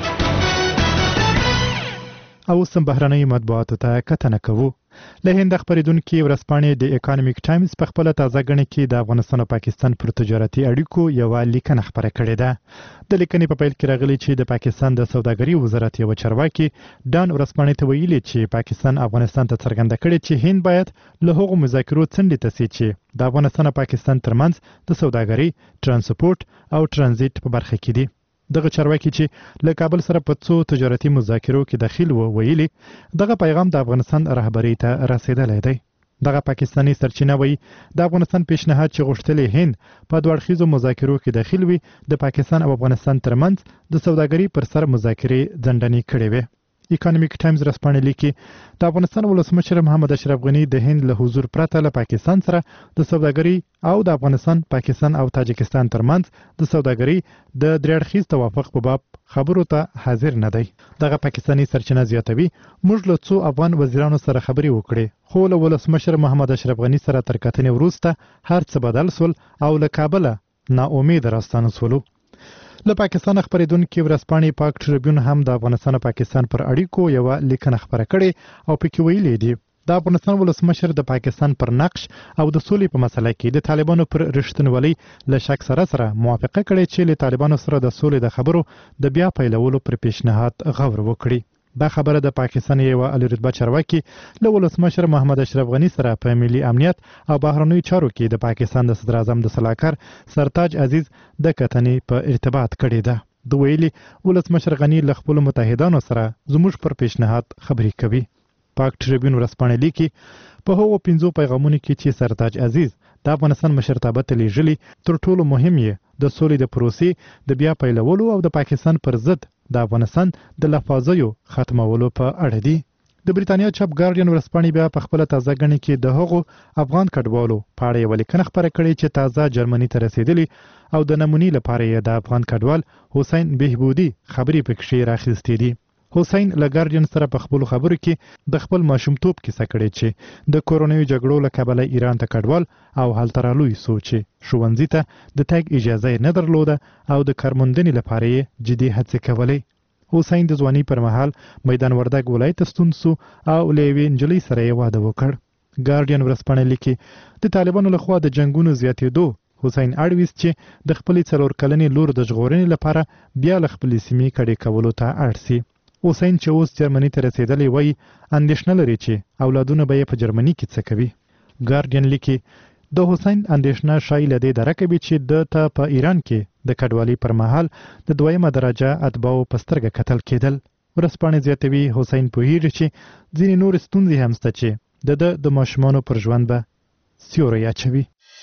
او سم بهرنۍ مطبوعاتو ته کتنه کوو. له هند خبرېدونکي ورځپاڼې د اکانومیک ټایمز په خپله تازه ګڼه کې د افغانستان او پاکستان پر تجارتي اړیکو یوه لیکنه خپره کړې ده. د لیکنې په پیل کې راغلي چې د پاکستان د سوداګري وزارت یو چارواکي ډان ورځپاڼې ته ویلي چې پاکستان افغانستان ته څرګنده کړې چې هند باید له هغو مذاکرو څنډې ته سي چې د افغانستان او پاکستان ترمنځ د سوداګري، ترانسپورت او ترانزیت په برخه کې دي. دغه چارواکي چې له کابل سره په څو تجارتي مذاکرو کې داخل و ویلي دغه پیغام د افغانستان رهبرۍ ته رسیدلی دی. دغه پاکستاني سرچینه وایي د افغانستان پیشنهاد چې غوښتلی هند په دوه اړخیزو مذاکرو کې داخل وي د پاکستان او افغانستان ترمنځ د سوداګري پر سر مذاکرې ځنډنې کړې وې. اکانومیک ټایمز ورځپاڼه لیکي د افغانستان ولسمشر محمد اشرف غني د هند له حضور پرته له پاکستان سره د سوداګري او د افغانستان، پاکستان او تاجکستان ترمنځ د سوداګري د درې اړخیز توافق په باب خبرو ته حاضر نه دی. دغه پاکستاني سرچینه زیاتوي موږ له څو افغان وزیرانو سره خبرې وکړې خو له ولسمشر محمد اشرف غني سره تر کتنې وروسته هر څه بدل سول او له کابله ناامید راستانه سولو. له پاکستان خبرېدونکي ورځپاڼې پاک ټریبیون هم د افغانستان او پاکستان پر اړیکو یوه لیکنه خپره کړې او پکې ویلي دي د افغانستان ولسمشر د پاکستان پر نقش او د سولې په مسله کې د طالبانو پر رښتینولۍ له شک سره موافقه کړې چې له طالبانو سره د سولې د خبرو د بیا پیلولو پر پیشنهاد غور وکړي. دا خبره د پاکستان یو اعلی رتبه چارواکي له ولسمشر محمد اشرف غني سره په ملي امنیت او بهرنیو چارو کې د پاکستان د صدر اعظم د سلاکار سرتاج عزیز د کتنې په ارتباط کړې ده. د ویلي ولسمشر غني له خپل متحدانو سره زموږ پر پیشنهاد خبرې کوي. پاک ټریبیون ورځپاڼه لیکي په هغو 5 پیغامونو کې چې سرتاج عزیز د افغانستان مشرتابه ته لیږلي تر ټولو مهم یې د سولې د پروسې د بیا پیلولو او د پاکستان پر ضد د افغانستان د لفاظیو ختمولو په اړه دي. د بریتانیا چاپ ګارډین ورځپاڼې بیا په خپل تازه غني کې د هغو افغان کډوالو په اړه یو لیکنه خپره کړې چې تازه جرمني ته رسیدلی او د نمونې لپاره یې د افغان کډوال حسین بهبودي خبرې پکې راخستې دي. حسین له ګارډین سره په خپل خبرو کې د خپل ماشومتوب کیسه کړې چې د کورونیو جګړو له کبله ایران ته کډوال او هلته رالوی سوچ ښوونځي ته د تګ اجازه نه درلوده او د کارموندنې لپاره یې جدي هڅې کولې. حسین د ځواني پر مهال میدان وردګ ولایت ستون سو او له یوې نجلۍ سره یې واده وکړ. ګارډین ورځپاڼه لیکي د طالبانو لخوا د جنگونو زیاتېدو حسین اړويست چې د خپلې 4 کلنې لور د ژغورنې لپاره بیا له خپلې سیمې کډې کولو ته اړ سي. حسین چې اوس جرمني ته رسیدلی وای اندېښنه لري چې اولادونه به یې په جرمني کې څه کوي. ګارډین لیکي د حسین اندېښنه شایي له دې درکه وي چې د ته په ایران کې د کډوالۍ پر مهال د 2مه درجه اتباعو په سترګه کتل کېدل. ورځپاڼې زیاتوي حسین پوهیږي چې ځینې نور ستونزې هم شته چې د ماشومانو پر ژوند به سیوری اچوي.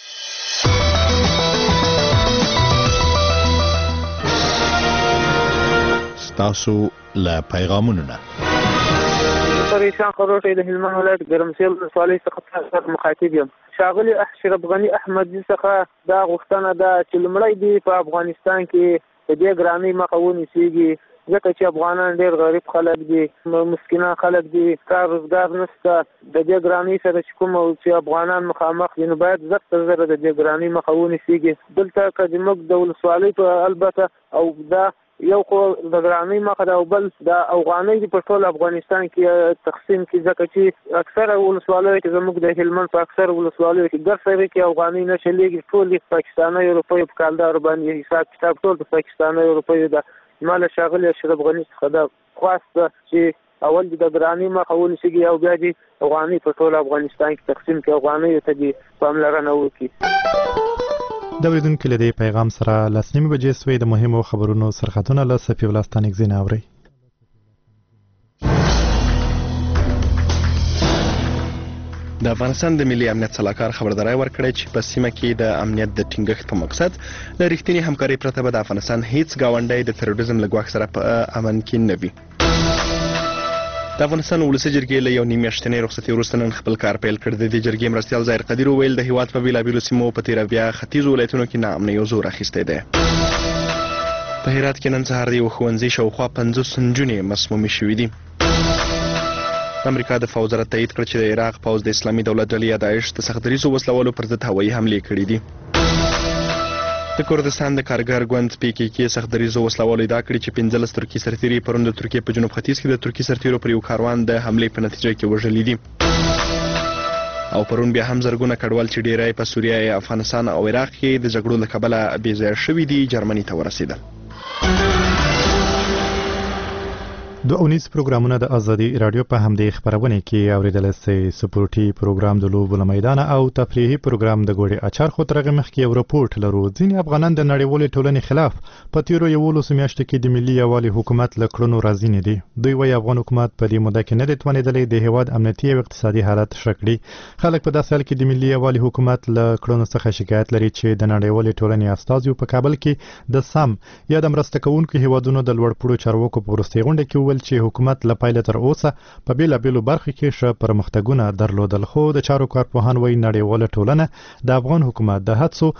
تاسو له پیغامونو نه پریشان خروټي د هلمند ولایت ګرمسیل ولسوالۍ څخه مخاطب یم. ښاغلي اشرف غني احمدي څخه دا غوښتنه ده چې لومړی دی په افغانستان کې د دې ګرانۍ مخه ونیسيږي ځکه چې افغانان ډېر غریب خلک دي مسکینان خلک دي کار روزګار نشته د دې ګرانۍ سره چې کوم چې افغانان مخامخ دي نو باید زر تر زره د دې ګرانۍ مخه ونیسيږي دلته که زموږ د ولسوالۍ په البته او دا یو خو د ګرانۍ مخه ده او بل د افغانۍ په ټول افغانستان کې تقسیم کې ځکه چې اکثره ولسوالیو کې زموږ د هلمند په اکثره ولسوالیو کې ګرځي کې افغانۍ نه چلیږي ټول پاکستاني روپۍ په کالدار باندې حساب کتاب ټول د پاکستاني روپۍ ده مال شاغل اشرف غنی څخه دا خواسته چې اول د ګرانۍ مخه ونیسي او بیا د افغانۍ په ټول افغانستان کې تقسیم کې افغانۍ ته دي پاملرنه وکړي د اوریدونکو له دې پیغام سره لسنیمه بجې سوې د مهمو خبرونو سرخطونه له صفي ولستانیک زینا اوري د افغانستان د ملي امنیت صلاحکار خبرداري ورکړې چې په سیمه کې د امنیت د ټینګښت په مقصد د رښتینی همکاري پرته به د افغانستان هیڅ گاونډی د تروریزم له ګواښ سره په امن کې نه وي. د افغانستان ولسي جرګې له یو نیمه رخصتي وروسته نن خپل کار پیل کړ. د دې جرګې مرستیال ظاهر قدیر وویل د هیواد په بیلابیلو سیمو په تیر بیا ختیځ ولایتونو کې ناامنۍ او زور اخیستی دی. په هرات کې نن سهار د یو ښوونځي شاوخوا 50 نجونې مسمومې شوې دي. امریکا د فوز را تایید کړ چې د عراق پوځ د اسلامي دولت ډلې یا داعش د سختدریزو وسلوالو پر ضد هوایي حملې کړې دي. د کردستان د کارګر ګوند PKK سختدریزو وسلوالو ادعا کړې چې 15 ترکی سرتیري پرون د ترکیې په جنوب ختیځ کې د ترکی سرتیرو پر یو کاروان د حملې په نتیجه کې وژلي دي. او پرون بیا هم زرګونه کډوال چې ډیری په سوریه، افغانستان او عراق کې د جګړو له کبله بې ځایه شوي دي جرمني ته ورسېدل. دو اونیز پروګرامونه د ازادي رادیو په همدې خبرونه کې اوریدل سي. سپورتي پروګرام د لوبو له میدان او تفریحي پروګرام د ګوړې اچار خو ترغه مخ کې یو راپورټ لرو. ځینې افغانان د نړیوالې ټولنې خلاف په تیرو یو میاشتو کې د ملي یووالي حکومت له کړنو راضي نه دي. دوی وايي افغان حکومت په دې موده کې نه دی توانیدلی د هیواد امنیتي او اقتصادي حالت ښه کړي. خلک په داسې حال کې د ملي یووالي حکومت له کړنو څخه شکایت لري چې د نړیوالې ټولنې استازو په کابل کې د سام یا د مرسته کوونکو هیوادونو د لوړپوړو چارواکو په وروستۍ غونډه کې وویل چې حکومت له پایله تر اوسه په بیلابیلو برخو کې ښه پرمختګونه درلودل، خو د چارو کارپوهان وايي نړیواله ټولنه د افغان حکومت د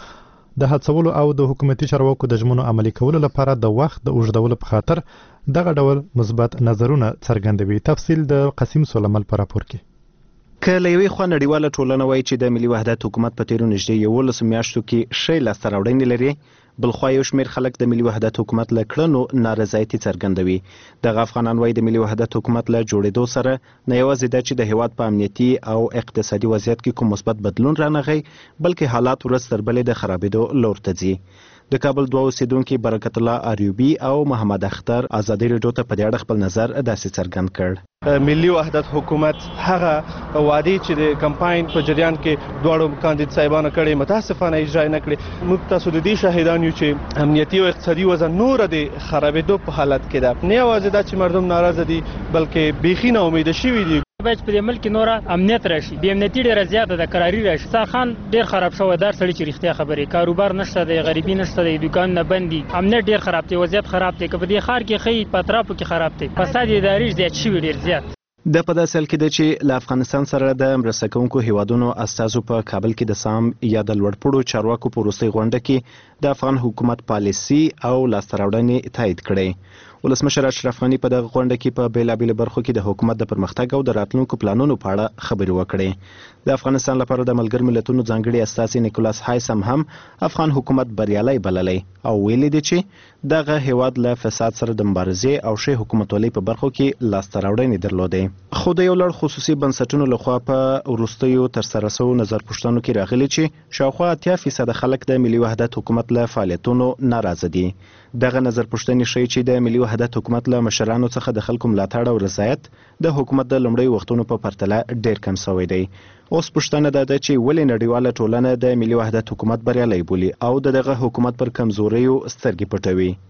هڅولو او د حکومتي چارواکو د ژمنو عملي کولو لپاره د وخت د اوږدولو په خاطر دغه ډول مثبت نظرونه څرګندوي. تفصیل د قاسم سلیمان په راپور کې. که له یوې خوا نړیواله ټولنه وایي چې د ملي وحدت حکومت په تیرو نږدې 11 میاشتو کې ښې لاسته راوړنې لري، بلخوا یو شمېر خلک د ملي وحدت حکومت له کړنو نارضایتي څرګندوي. دغه افغانان وایي د ملي وحدت حکومت له جوړېدو سره نه یوازې دا چې د هیواد په امنیتي او اقتصادي وضعیت کې کوم مثبت بدلون رانغی، بلکې حالات ورځ تر بلې د خرابېدو لور ته ځي. د کابل دوه اوسیدونکي برکت الله اریوبي او محمد اختر ازادي رادیو ته په دې اړه خپل نظر داسې څرګند کړ. ملي وحدت حکومت هغه وعده چې د کمپاین په جریان کې دواړو کاندید صاحبانو کړي متاسفانه اجرا نه کړي. موږ تاسو د دې شاهدان یو چې امنیتي او اقتصادي وضع نور د خرابېدو په حالت کې ده. نه یوازې دا چې مردم ناراضه دي بلکې بیخي نا امیده شوي دي. باید په دې ملک نور امنیت راشي، د امنیتي ډیره زیاته د قراری راشي. ساخان ډیر خراب شوی، دار سړي چې رښتیا خبرې، کاروبار نشته دی، غریبي نشته دی، دکان نه بندي، امنیت ډیر خراب دی، وضعیت خراب دی. که په دې ښار کې خې په اطرافو کې خراب دی، فساد اداري زیات شوی ډیر زیات. د په داسې حال کې ده چې له افغانستان سره د مرسته کوونکو هیوادونو استازو په کابل کې د سام یا د لوړپوړو چارواکو په وروستۍ غونډه کې د افغان حکومت پالیسي او لاسته راوړنې تایید کړې. ولسمشر اشرف غني په دغه غونډه کې په بیلابیلو برخو کې د حکومت د پرمختګ او د راتلونکو پلانونو په اړه خبرې وکړې. د افغانستان لپاره د ملګرو ملتونو ځانګړي استازي نیکولاس هایسم هم افغان حکومت بریالي بللی او ویلي دي چې دغه هیواد له فساد سره د مبارزې او ښې حکومتولۍ په برخو کې لاسته راوړنې درلودې. خو د یو لړ خصوصي بنسټونو لخوا په وروستیو ترسره شوو نظرپوښتنو کې راغلي چې شاوخوا 80% خلک د ملي وحدت حکومت له فعالیتونو ناراضه دي. دغه نظرپوښتنې ښیي چې د ملي وحدت حکومت له مشرانو څخه د خلکو ملاتړ او رضایت د حکومت د لومړیو وختونو په پرتله ډیر کم شوی دی. اوس پوښتنه دا ده چې ولې نړیواله ټولنه د ملي وحدت حکومت بریالی بولي او دغه حکومت پر کمزوریو سترګې پټوي.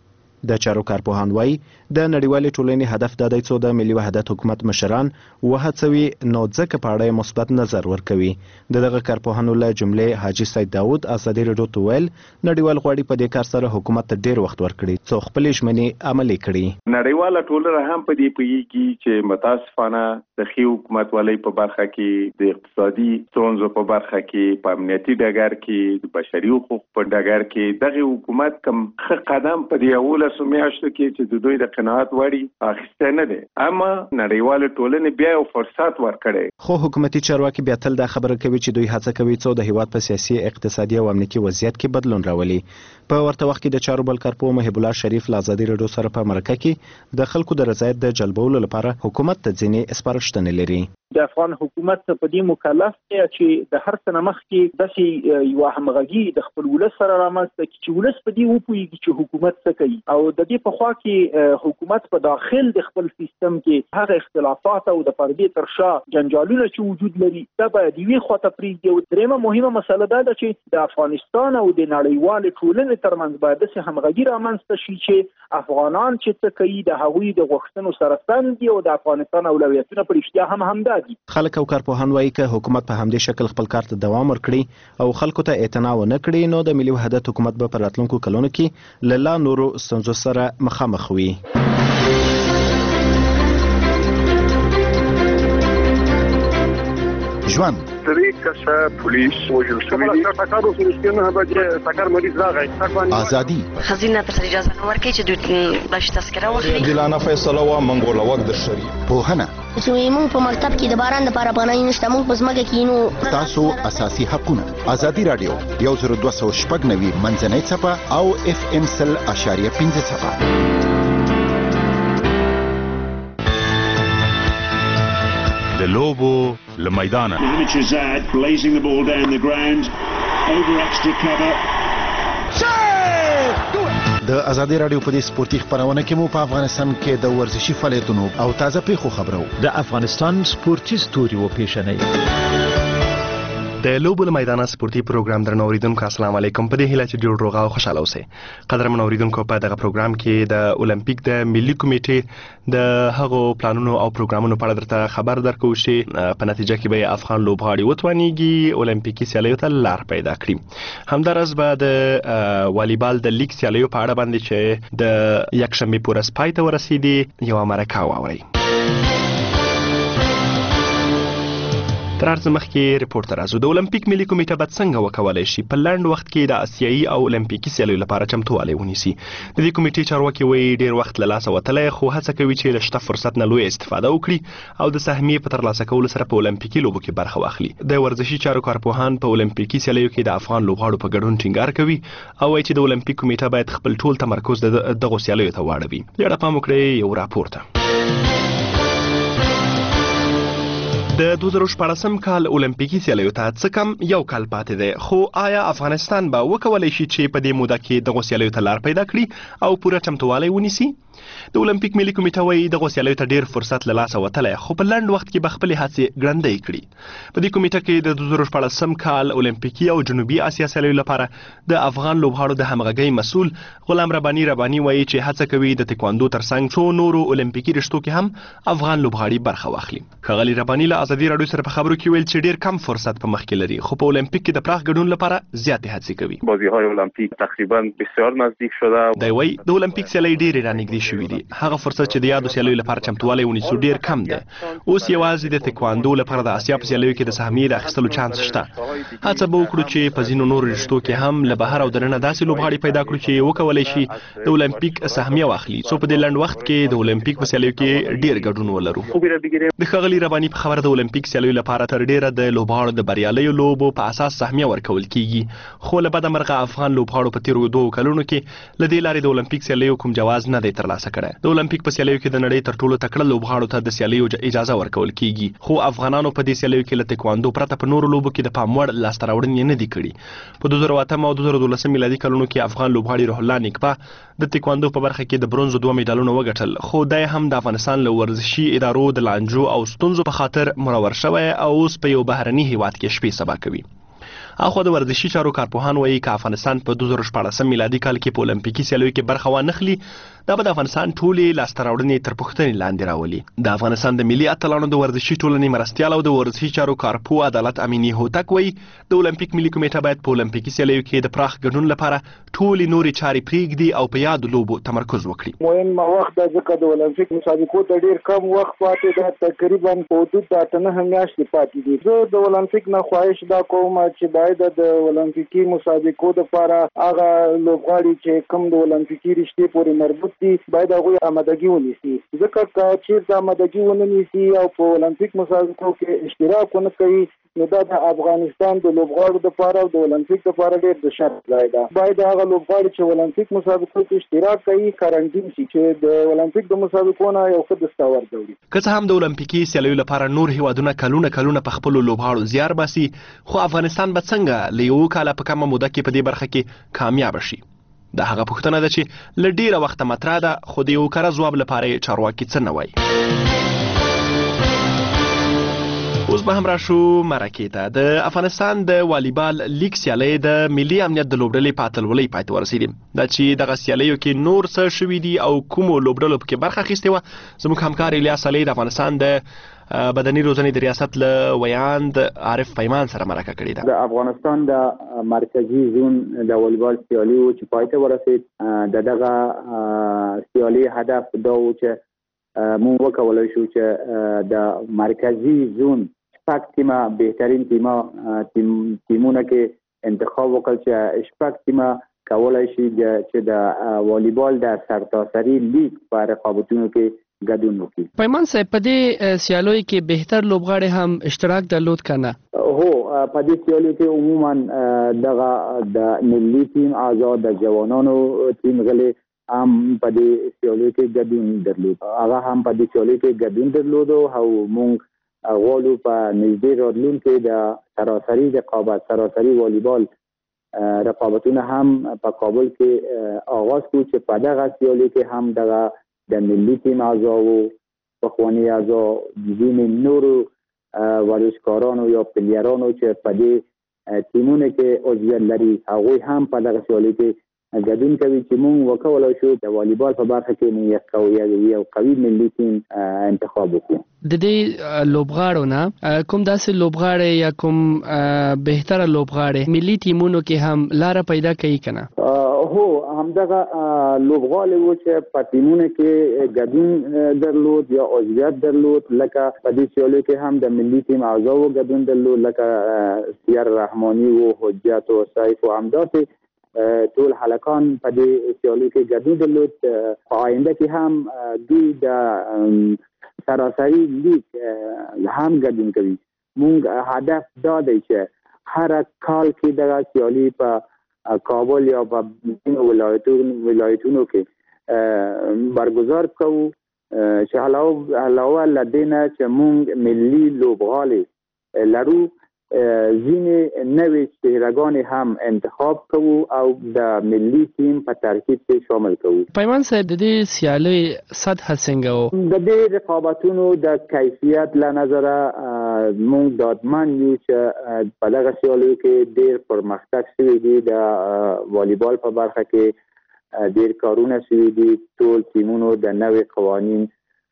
د چارو کارپوهان وایي د نړیوالې ټولنې هدف دا دی څو د ملي وحدت حکومت مشران وهڅوي نو ځکه په اړه مثبت نظر ورکوي. دغه کارپوهانو له جملې حاجي سید داود ازادي راډیو ته ویل نړیوال غواړي په دې کار سره حکومت ته ډیر وخت ورکړي څو خپلې ژمنې عملي کړي. نړیواله ټولنه هم په دې پوهیږي چې متاسفانه د ښې حکومتولۍ په برخه کې د اقتصادي ستونزو په برخه کې په امنیتي ډګر کې د بشري حقوقو په ډګر کې دغه حکومت کوم ښه قدم په دې 11 میاشتو کې چې د دوی د قناعت وړي اخیسته نه دی، اما نړیواله ټولنه بیا یو فرصت ورکړي. خو حکومتي چارواکي بیا تل دا خبره کوي چې دوی هڅه کوي څو د هیواد په سیاسي اقتصادي او امنیتي وضعیت کې بدلون راولي. په ورته وخت کې د چارو بل کارپوه محب الله شریف له ازادي راډیو سره په مرکه کې د خلکو د رضایت د جلبولو لپاره حکومت ته ځینې سپارښتنې لري. د افغان حکومت په دې مکلف دی چې د هر څه مخ کې داسې یو همغږي د خپل ولس سره رامنځته کړي چې ولس په دې وپوهیږي چې حکومت څه کوي، او د دې په خوا کې حکومت په داخل د خپل سیستم کې هغه اختلافات او د پردې تر شا جنجالونه چې وجود لري دا باید یوې خوا ته پرېږدي. او درېیمه مهمه مسله دا ده چې د افغانستان او د نړیوالې ټولنې ترمنځ باید داسې همغږي رامنځته شي چې افغانان چې څه کوي د هغوی د غوښتنو سره سم دي او د افغانستان اولویتونه په رښتیا هم همدا دي. خلک او کارپوهان وایي که حکومت په همدې شکل خپل کار ته دوام ورکړي او خلکو ته اعتنا ونه کړي نو د ملي وحدت حکومت به په راتلونکو کلونو کې له لا نورو ستونزو سره مخامخ وي. ژوند پولیس وژل شوی دي ټاکر اوس نه به ټاکر مریض راغی ازادي خزینه ته اجازه نه ورکړي چې دوی باش تذکره واخلي. عادلانه فیصله و منګول وخت د شری پوهنه زموږ په مکتب کې د باران لپاره افغانۍ نشته، موږ په ځمکه کې نو تاسو اساسي حقونه. ازادي رادیو 1290 منځنۍ څپه او FM 100.5 څپه. د لوبو لمیدانه د ازادي رادیو په دې سپورتي خبرونه کې مو په افغانستان کې د ورزشي فعالیتونو او تازه پیښو خبرو د افغانستان سپورتي ستوري و پیښنې د لوبو میدان سپورتي پروګرام درنو اوریدونکو السلام علیکم. په دې هیله چې جوړ روغ او خوشاله اوسئ. قدرمن اوریدونکو په دغه پروګرام کې د اولمپیک د ملي کمیټې د هغو پلانونو او پروګرامونو په اړه درته خبر درکو چې په نتیجه کې به افغان لوبغاړي وتوانیږي اولمپیکي سیالیو ته لار پیدا کړي. همدارس به د والیبال د لیګ سیالیو په اړه باندې چې د یکشنبه پورس پای ته ورسېدي یو مرکه واوري. تر ارزه مخکې ریپورت راځو. د اولمپیک ملي کمیټه به څنګه وکولای شي په لنډ وخت کې د آسیایي او اولمپیکي سیالیو لپاره چمتووالی ونیسي. د دې کمیټې چارواکي وایي ډیر وخت له لاسه وتلی خو هڅه کوي چې له شته فرصت نه لوی استفاده وکړي او د سهمیې په ترلاسه کولو سره په اولمپیکي لوبو کې برخه واخلي. د ورزشي چارو کارپوهان په اولمپیکي سیالیو کې د افغان لوبغاړو په ګډون ټینګار کوي او وایي چې د اولمپیک کمیټه باید خپل ټول تمرکز دغه سیالیو ته واړوي. لږ پام وکړئ یو راپور ته. د 2014 کال اولمپیکي سیالیو ته څه کم یو کال پاتې دی، خو آیا افغانستان به وکولای شي چې په دې موده کې دغه سیالیو ته لار پیدا کړي او پوره چمتووالی ونیسي؟ د اولمپیک ملي کمیټه وایي دغه سیالیو ته ډیر فرصت له لاسه وتلی خو په لنډ وخت کې به خپلې هڅې ګړندۍ کړي. په دې کمیټه کې د 2014 کال اولمپیکي او جنوبي اسیا سیالیو لپاره د افغان لوبغاړو د همغږۍ مسؤل غلام رباني وایي چې هڅه کوي د تکواندو ترڅنګ څو نورو اولمپیکي رشتو کې هم افغان لوبغاړي برخه واخلي. ښاغلي رباني له ازادي راډیو سره په خبرو کې ویل چې ډیر کم فرصت په مخ کې لري خو په اولمپیک کې د پراخ ګډون لپاره زیاتې هڅې کوي. بازی‌های المپیک تقریبا بسیار نزدیک شده. دی وایي د اولمپیک سیالۍ ډېرې رانږدې شوي دي. هغه فرصت چې د یادو سیالیو لپاره چمتووالی ونیسو ډیر کم دی. اوس یوازې د تکواندو لپاره د اسیا په سیالیو کې د سهمیې د اخیستلو چانس شته. هڅه به وکړو چې په ځینو نورو رشتو کې هم له بهر او دننه داسې لوبغاړي پیدا کړو چې وکولای شي د اولمپیک سهمیه واخلي څو په دې لنډ وخت کې د اولمپیک په سیالیو کې ډیر ګډون ولرو. د ښاغلي رباني په خبره د اولمپیک سیالیو لپاره تر ډیره د لوبغاړو د بریالیو لوبو په اساس سهمیه ورکول کیږي خو له بده مرغه افغان لوبغاړو په تیرو 2 کلونو کې له دې لارې د اولمپیک سیالیو کوم جواز نه دی ترلاسه کړی. د اولمپیک په سیالیو کې د نړۍ تر ټولو تکړه لوبغاړو ته د سیالیو اجازه ورکول کیږي خو افغانانو په دې سیالیو کې له تکواندو پرته په نورو لوبو کې د پام وړ لاسته راوړنې نه دي کړي. په 2008 او 2012 میلادي کلونو کې افغان لوبغاړي روح الله نیکبا د تکواندو په برخه کې د برونز 2 میډالونه وګټل خو دای هم د افغانستان له ورزشي ادارو د لانجو او ستونزو په خاطر مرور شوی او اوس په یو بهرني هیواد کې شپې سبا کوي. اخو د ورزشي چارو کارپوهان وایي چې افغانستان په 2014 میلادي کال کې په اولمپیکي سیالیو کې برخه وانخلي دا به د افغانستان ټولې لاسته راوړنې تر پوښتنې لاندې راولي. د افغانستان د ملي اتلانو د ورزشي ټولنې مرستیال او د ورزشي چارو کارپو عدالت امینی هوتک وایي د اولمپیک ملي کمیټه باید په اولمپیکي سیالیو کې د پراخ ګډون لپاره ټولې نورې چارې پرېږدي او په یادو لوبو تمرکز وکړي. مهم وخت د ځکه د اولمپیک مسابقو ته ډیر کم وخت پاتې ده، تقریبا په حدود د 8 میاشتې پاتې دي. زه د اولمپیک نه خواهش دا کوم چې باید د اولمپیکي مسابقو لپاره هغه لوبغاړي چې کوم د اولمپیکي رشتې پورې مربوط دي باید هغه آمادګي ونیسي. ځکه چې آمادګي ونه نیسي او په اولمپیک مسابقو کې اشتراک ونه کوي نو دا د افغانستان د لوبغاړو لپاره او د اولمپیک لپاره ډېر د شرم ځای ده. باید هغه لوبغاړي چې اولمپیک مسابقو کې اشتراک کوي کارانټین شي چې د اولمپیک د مسابقو نه یو ښه دستاورد وړي. که څه هم د اولمپیکي سیالیو لپاره نور هیوادونه کلونه په خپلو لوبغاړو زیار باسي، خو افغانستان به څنګه له یو کاله په کمه موده کې په دې برخه کې کامیاب شي؟ دا هغه پوښتنه ده چې له ډیره وخته مطرح ده، خو د یو کره ځواب لپاره یې چارواکي څه نه وایي. اوس به هم راشو مرکې ته. د افغانستان د والیبال لیګ سیالۍ د ملي امنیت د لوبډلې په اتلولۍ پای ته ورسېدې. دا چې دغه سیالیو کې نور څه شوي دي او کومو لوبډلو پکې برخه اخیستې وه، زموږ همکار الیاس علي د افغانستان د بدني روزنې د ریاست له ویاند عارف پیمان سره مرکه کړې ده. د افغانستان د مرکزی زون د والیبال سیالي چې پای ته ورسېد، دغه سیالي هدف دا و چې موږ وکولای شو چې د مرکزی زون شپږ تیمه بهترین تیمونه کې انتخاب وکړل چې شپږ تیمه کولای شي چې د والیبال د سرتاسري لیګ په رقابتونو کې ګډون وکړي. پیمان صاحب په دې سیالیو کې بهتر لوبغاړي هم اشتراک درلود کنه؟ هو په دې سیالیو کې عموما دغه د ملي ټیم آزاد د جوانانو ټیم غلي هم په دې سیالیو کې ګډون درلود. هغه هم په دې سیالیو کې ګډون درلود او موږ غواړو په نږدې راتلونکي د سراسري رقابت سراسري والیبال رقابتونه هم په کابل کې آغاز کړو چې په دغه سیالیو کې هم دغه د ملي ټیم اعضاو پخواني اعضا ځینې نورو ورزشکارانو یا پلیرانو چې په دې ټیمونو کې عضویت لري هغوی هم په دغه سیالیو کې ګډون کوي چې موږ وکولای شو د والیبال په برخه کې موږ یو قوي ملي ټیم انتخاب وکړو. د دې لوبغاړو نه کوم داسې لوبغاړي یا کوم بهتره لوبغاړي ملي ټیمونو کې هم لار پیدا کوي کنه؟ هو همدغه لوبغاړي و چې په ټیمونو کې ګډون درلود یا عضویت درلود، لکه په دې سیالیو کې هم د ملي ټیم اعضاو ګډون درلود، لکه سیر رحماني او حجت او سیف او همداسې ټول حلقان په دې سیالیو کې ګډون درلود. په آینده کې هم دوی د سراسري لیګ هم ګډون کوي. موږ هدف دا دی چې هر کال کې دغه سیالي په کابل یا په ولایتونو کې برگزار کوو چې علاوه له دې نه چې موږ ملي لوبغاړي لرو، ځینې نوې چهرهګانې هم انتخاب کوو او د ملي ټیم په ترکیب کې شامل کوو. پیمان صاحب د دې سیالۍ سطح څنګه و؟ د دې رقابتونو د کیفیت له نظره موږ ډاډمن یو چې په دغه سیالیو کې ډېر پرمختګ شوی دی. د والیبال په برخه کې ډېر کارونه شوي دي. ټول ټیمونو د نوې قوانین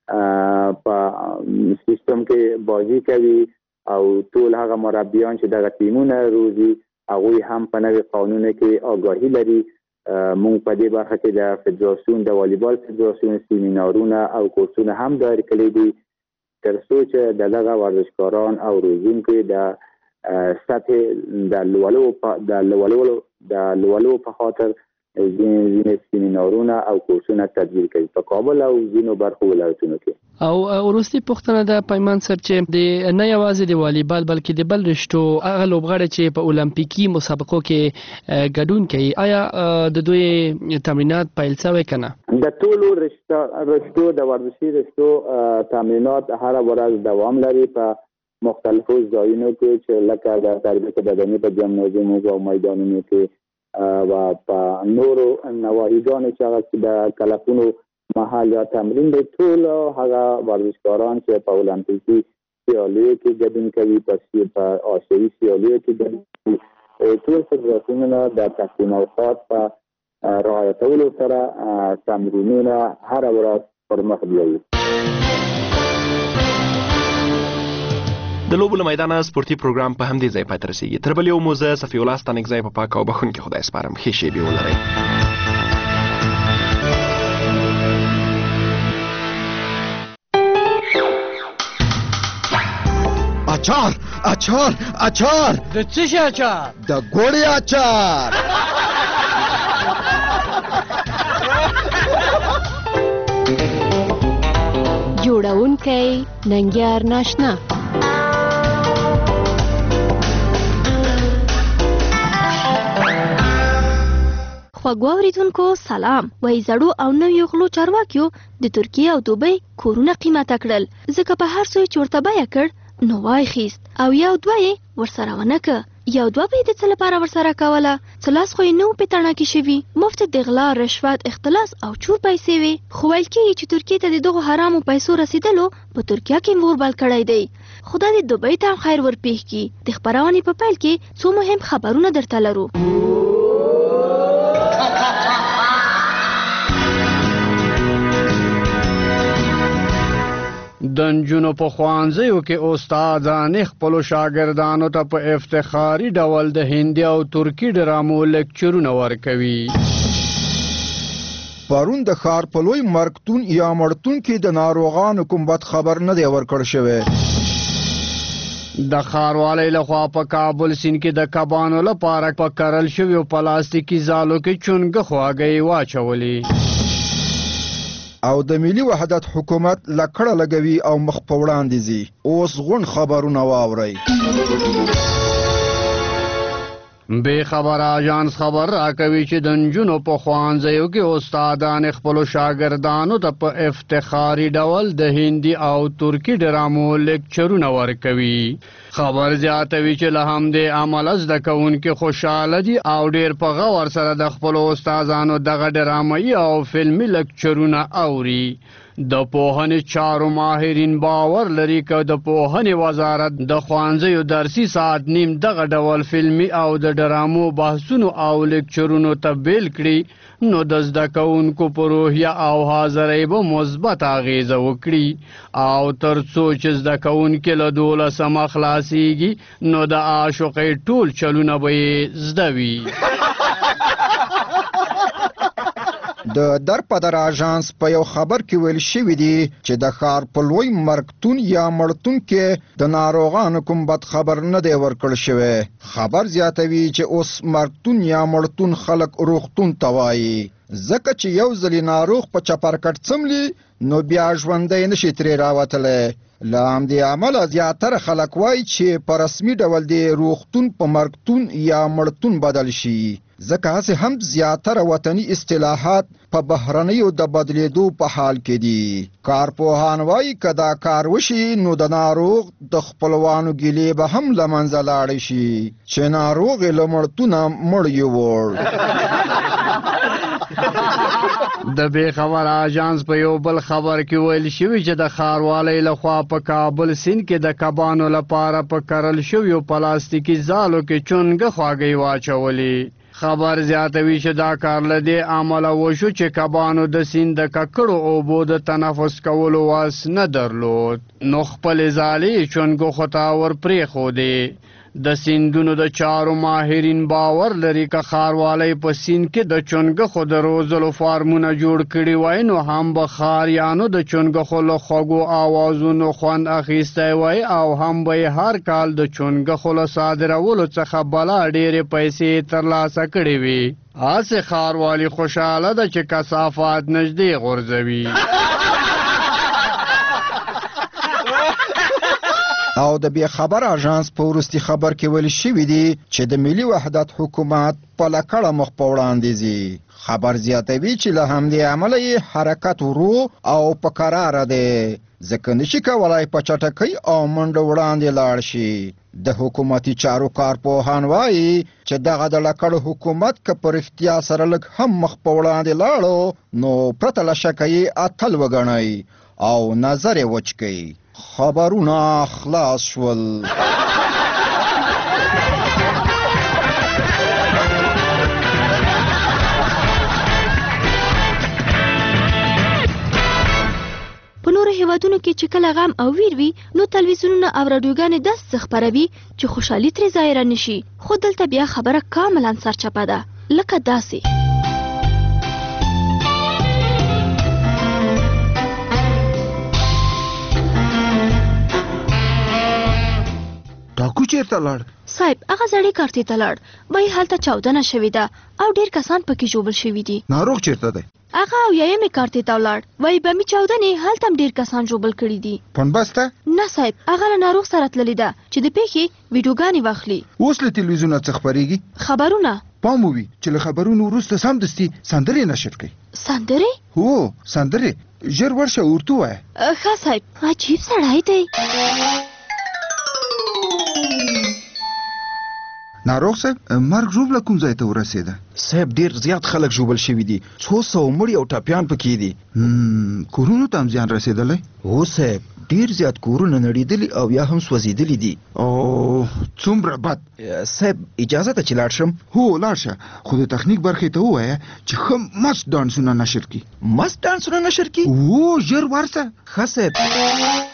په سیستم کې بازی کوي او ټول هغه مربیان چې دغه ټیمونه روزي هغوی هم په نوې قانونو کې آگاهي لري. موږ په دې برخه کې د فدراسیون د والیبال فدراسیون سیمینارونه او کورسونه هم دایر کړي دي تر څو چې دغه ورزشکاران او روزونکو د سطح د لولو په خاطر ځینې سیمینارونه او کورسونه تدبیر کوي په کابل او ځینو برخو ولایتونو کې. او وروستي پوښتنه د پیمان صاحب چې د نه یوازې د والیبال بلکې د بل رشتو هغه لوبغاړي چې په اولمپیکي مسابقو کې ګډون کوي، آیا د دوی تمرینات پیل شوی کنه؟ د ټولو رشتو د ورزشي رشتو تمرینات هر ورځ دوام لري په مختلفو ځایونو کې چې لکه د تربیت بدني په جمنازیوم او میدانونو کې و په نورو نواحیګانو چې هغه د کلفونو محل یا تمرین دی. ټول هغه ورزشکاران چې په اولمپیکي سیالیو کې ګډون کوي، په آسیایي سیالیو کې ګډون کوي، ټول خدماتونه د تقسیم اوقات په رعایتولو سره تمرینونه هر ورځ پر مخ بیایي. د لوبو له میدانه سپورتي پروګرام په همدې ځای پای ته رسیږي. تر بل یو موزه صفي الله ستانکزی په پاک او بخښونکي خدای سپارم. ښې شېبې ولرئ. اچار اچار اچار د څه شي اچار؟ د ګوړې اچار. جوړونکی ننګیار ناشنا. خوږو اوریدونکو سلام. وایي زړو او نویو غلو چارواکیو د ترکیې او دوبۍ کورونه قیمته کړل، ځکه په هر څه یې چورته بیه کړ نو وای خیست او یو دوه یې ورسره ونه که. یو دوه به یې د څه لپاره ورسره کوله؟ څه لاس خو یې نه و پې تڼاکې شوي. مفت د غلا، رشوت، اختلاس او چور پیسې وې. خو ویل کېږي چې ترکیې ته د دغو حرامو پیسو رسېدلو په ترکیه کې مور بل کړی دی. خدا دې دوبۍ ته هم خیر ورپېښ کړي. د خپرونې په پیل کې څو مهم خبرونه درته لرو. د نجونو په ښوونځیو کې استادانې خپلو شاګردانو ته په افتخاري ډول د هندي او ترکي ډرامو لیکچرونه ورکوي. پرون د ښار په لوی مرکتون یا مړتون کې د ناروغانو کوم بد خبر نه دی ورکړ شوی. د ښاروالۍ لخوا په کابل سیند کې د کبانو لپاره په کرل شویو پلاستیکي ځالو کې چونګه خواږی واچولې. او د ملي وحدت حکومت لکړه لګوي او مخ په وړاندې ځي. اوس غون خبرونه واورئ. بې خبره اژانس خبر راکوي چې د نجونو په ښوونځیو کې استادان خپلو شاګردانو ته په افتخاري ډول د هندي او ترکي ډرامو لیکچرونه ورکوي. خبر زیاتوي چې له همدې امله زده کوونکي خوشحاله دي او ډېر په غور سره د خپلو استادانو دغه ډرامایي او فلمي لیکچرونه اوري. د پوهنې چارو ماهرین باور لري که د پوهنې وزارت د ښوونځیو درسي ساعت نیم دغه ډول فلمي او د ډرامو بحثونو او لیکچرونو ته بیل کړي نو د زده کوونکو په روحیه او حاضرۍ به مثبت اغیزه وکړي او تر څو چې زده کوونکي له 12 خلاصیږي نو د عاشقۍ ټول چلونه به یې زده وي. د درپدر اژانس په یو خبر کې ویل شوي دي چې د ښار په لوی مرکتون یا مړتون کې د ناروغانو کوم بد خبر نه دی ورکړل شوی. خبر زیاتوي چې اوس مرکتون یا مړتون خلک روغتون ته وایي، ځکه چې یو ځلې ناروغ په چپرکټ څملي نو بیا ژوندی نشي ترې راوتلی. له همدې امله زیاتره خلک وایي چې په رسمي ډول د روغتون په مرکتون یا مړتون بدل شي، ځکه هسې هم زیاتره وطني اصطلاحات په بهرنیو د بدلیدو په حال کې دي. کارپوهان وایي که دا کار وشي نو د ناروغ د خپلوانو ګیلې به هم له منځه لاړې شي چې ناروغ یې له مړتونه مړ یووړ. د بې خبر اژانس په یو بل خبر کې ویل شوي چې د ښاروالۍ لخوا په کابل سیند کې د کبانو لپاره په کرل شویو پلاستیکي ځالو کې چونګه خواږی واچولې. خبر زیاتوي چې دا کار له دې امله وشو چې کبانو د سیند د ککړو اوبو د تنفس کولو واس نه درلود نو خپلې ځالې چونګو خوا ته ور پرېښودې. د سیندونو د چارو ماهرین باور لري که ښاروالۍ په سیند کې د چونګښو د روزلو فارمونه جوړ کړي وای نو هم به ښاریانو د چونګښو له خوږو آوازونو خوند اخیستی وای او هم به یې هر کال د چونګښو له صادرولو څخه بلا ډېرې پیسې ترلاسه کړې وي. هسې ښاروالي خوشحاله ده چې کثافات نږدې غورځوي. او د بې خبر اژانس په وروستي خبر کې ویل شوي دي چې د ملي وحدت حکومت په لکړه مخ په وړاندې ځي. خبر زیاتوي چې له همدې امله یې حرکت ورو او په کراره دی، ځکه نشي کولی په چټکۍ او منډه وړاندې لاړ شي. د حکومتي چارو کارپوهان وایي چې دغه د لکړ حکومت که په رښتیا سره لږ هم مخ په وړاندې لاړو نو پرته له شکه یې اتل وګڼئ او نظر یې وچ کړئ. خبرونه خلاص شول. په نورو هیوادونو کې چې کله غم او ویر وي نو تلویزیونونه او راډیوګانې داسې خپروي چې خوشحالي ترې ظاهره نشي، خو دلته بیا خبره کاملا سرچپه ده، لکه داسې. ډاکو چیرته لاړ؟ صاحب هغه زړې کارتې ته لاړ، وایي هلته چاودنه شوې ده او ډېر کسان پکې ژوبل شوي دي. ناروغ چیرته دی؟ هغه اویایمې کارتې ته ولاړ، وایي بمي چاودنې هلته هم ډېر کسان ژوبل کړي دي. پنبس ته؟ نه صاحب هغه له ناروغ سره تللې ده چې د پیښې ویډیوګانې واخلي. اوس له تلویزیونه څه خپرېږي؟ خبرونه. پام وي چې له خبرونو وروسته سمدستي سندرې نشر کوي. سندرې؟ هو سندرې، ژر ورشه ورته ووایه. ښه صاحب، عجیب سړی دی. ناروغ صاحب مرګ ژوبله کوم ځای ته ورسېده؟ صاحب ډیر زیات خلک ژوبل شوي دي، 200 مړي او ټاپیان پکې دي. کورونو ته هم زیان رسېدلی؟ هو صاحب ډیر زیات کورونه نړېدلي او یا هم سوځېدلي دي. او څومره بد. صاحب اجازه ته چې لاړ شم؟ هو لاړ شه، خو د تخنیک برخې ته ووایه چې ښه مست ډانسونه نشر کړي. مست ډانسونه نشر کړي؟ او ژر ورشه. ښه صاحب.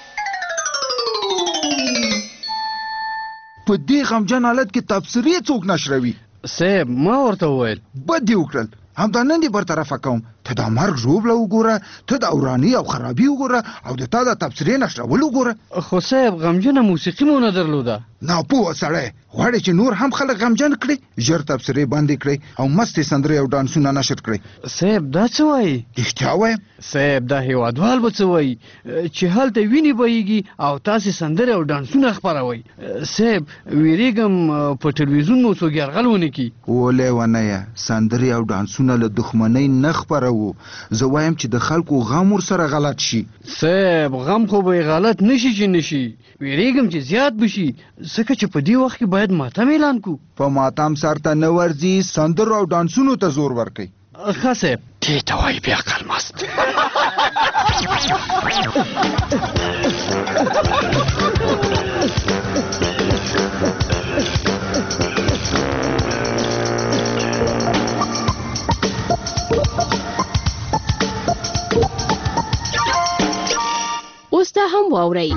په دې غمجن حالت کې تبصرې څوک نشروي؟ صاحب ما ورته وویل بد دې وکړل، همدا نن دې برطرفه کوم. ته دا مرګ ژوبله وګوره، ته دا وراني او خرابي وګوره او د تا د تبصرې نشرول وګوره. خو صاحب غمجنه موسیقي مو نه درلوده. ناپوه سړی غواړي چې نور هم خلک غمجن کړي، ژر تبصرې بندې کړئ او مستې سندرې او ډانسونه نشر کړئ. صاحب دا څه وایي؟ رښتیا وایم صاحب دا هیوادوال به څه وایي چې هلته وینې بهیږي او تاسې سندرې او ډانسونه خپروئ. صاحب ویرېږم په ټلویزیون مو څوک یرغل ونه کړي. ولې ونه یې، سندرې او ډانسونه له دښمنۍ نه خپروو، زه وایم چې د خلکو غم ورسره غلط شي. صاحب غم خو به غلط نشي چې نشي، ویرېږم چې زیات بشي، ځکه چې په دې وخت کې باید ماتم اعلان کړو. په ماتم سر ته نه ورځي، سندرو او ډانسونو ته زور ورکړئ. ښه صاحب. دې ته وایي بیا عقل مست. اوس دا هم واورئ.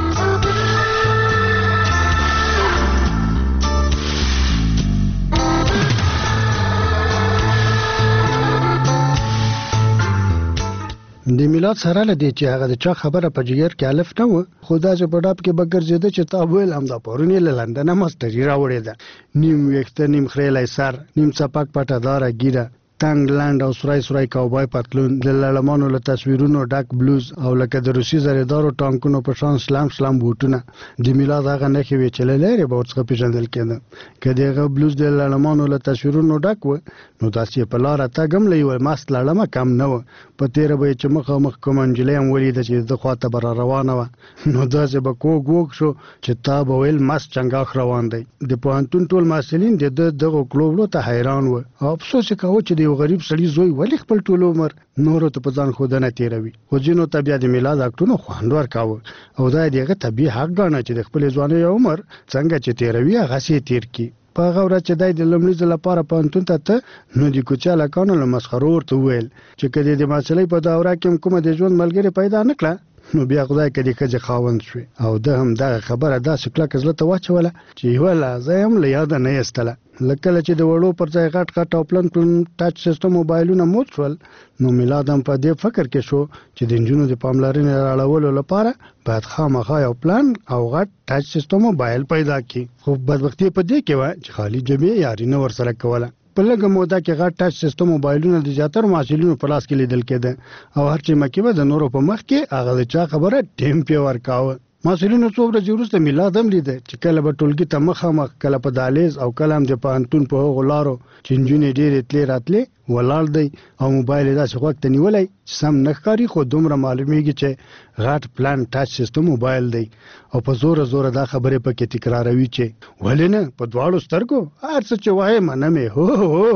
د میلاد سره لدی چې هغه د چا خبره په جګر کې الف نه و، خو دا چې په ډاب کې بګر زیاده چې تا ویل هم دا پورونی له لندن ماستری راوړی ده. نیم ویخته، نیم خریلای سر، نیم چپک پټه داره ګیره، تنگ لاند او سرای سرای کاوبای پتلون، د لړمانو له تصویرونو ډک بلوز او لکه د روسي زریدارو ټانکونو په شان سلام سلام بوټونه. د میلاد هغه نښې وې چې له لرې به ورڅخه پېژندل کېده. که د هغه بلوز د لړمانو له تصویرونو ډک و نو داسې په لاره تګ هم له یوه مست لړمه کم نه وه. په تېره به یې چې مخامخ کومه نجلۍ هم ولیده چې د خواته به را روانه وه، نو داسې به کوږ وږ شو چې تا به ویل مست چنګاښ روان دی. د پوهنتون ټول محصلین د ده دغو کړوبلو ته حیران وه او افسوس یې کاوه چې د یو غریب سړي زوی ولې خپل ټول عمر نورو ته په ځان ښودنه تېروي. خو ځینو ته بیا د میلاد اکټونو خوند ورکاوه او دا یې د هغه طبیعي حق ګاڼه چې د خپلې ځوانۍ عمر څنګه چې تېروي هغسې یې تېر کړي. په هغه ورځ چې دی د لومړي ځل لپاره پوهنتون ته ته نو د کوڅه هلکانو له مسخرو ورته وویل چې که دې د محصلۍ په دوره کې هم کومه د ژوند ملګرې پیدا نه کړه نو بیا خدای که د ښځې خاوند شوې. او ده هم دغه خبره داسې کلکه زړه ته واچوله چې یوه لحظه یې هم له یاده نه ایستله. لکه چې د وړو پر ځای غټ غټ او پلن پلن ټچ سیسټم موبایلونه موت شول نو میلاد هم په دې فکر کې شو چې د نجونو د پاملرنې راړولو لپاره باید خامخا یو پلان او غټ ټچ سیسټم موبایل پیدا کړي. خو بدبختي په دې کې وه چې خالي جبې یاري نه ورسره کوله. په لږه موده کې غټ ټچ سیسټم موبایلونه د زیاترو محصلینو په لاس کې لیدل کېده او هر چې مکې به د نورو په مخ کې هغه د چا خبره ټیم پې ورکاوه. محصلینو څو ورځې وروسته میلاد هم لیده چې کله به ټولګي ته مخامخ، کله په دهلیز او کله هم د پوهنتون په هغو لارو چې نجونې ډېرې تلې راتلې ولاړ دی او موبایل یې داسې غوږ ته نیولی چې سم نه ښکاري، خو دومره معلومیږي چې غټ پلان ټچ سیسټم موبایل دی او په زوره زوره دا خبرې پکې تکراروي چې ولې نه په دواړو سترګو هر څه چې وایې منم یې. هو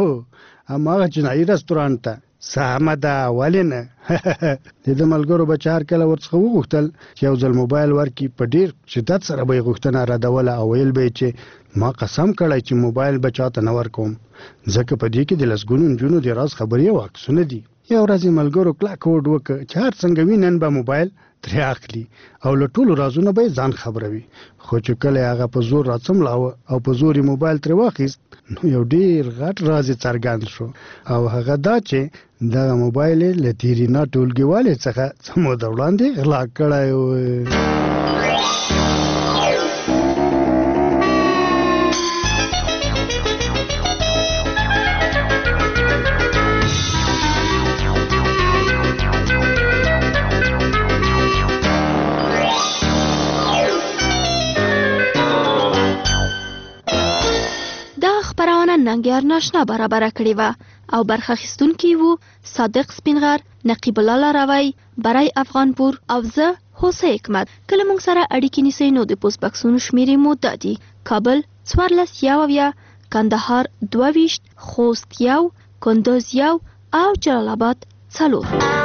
هماغه چینایي رستورانت ته سمه ده ولې نه. د ده ملګرو به چې هر کله ورڅخه وغوښتل چې یو ځل موبایل ورکړي په ډېر شدت سره به یې غوښتنه ردوله او ویل به یې چې ما قسم کړی چې موبایل به چاته نه ورکوم ځکه په دې کې د لسګونو نجونو د راز خبرې او عکسونه دي. یو ورځ ملګرو کلاک کوډ وکړ چې هر څنګه وینن به موبایل ترې اخلي او له ټولو رازونه به ځان خبروي خو چې کله هغه په زور راڅملاوه او په زور موبایل ترې واخیست نو یو ډیر غټ راز څرګند شو او هغه دا چې دغه موبایل له تیرینا ټولګیوالې څخه څه موده وړاندې غلا کړی و. ننګیار ناشنا برابر کړی و او برخه اخیستونکي وو صادق سپینغر، نقیب الله لاروی، برای افغانپور او زه هوسه حکمت. کله موږ سره اړیکې نیسئ نو د پوسټ بکسونو شمیرې مو دا دي: کابل 14 کندهار 22 خوست 1 کندوز 1 او جلال آباد 4.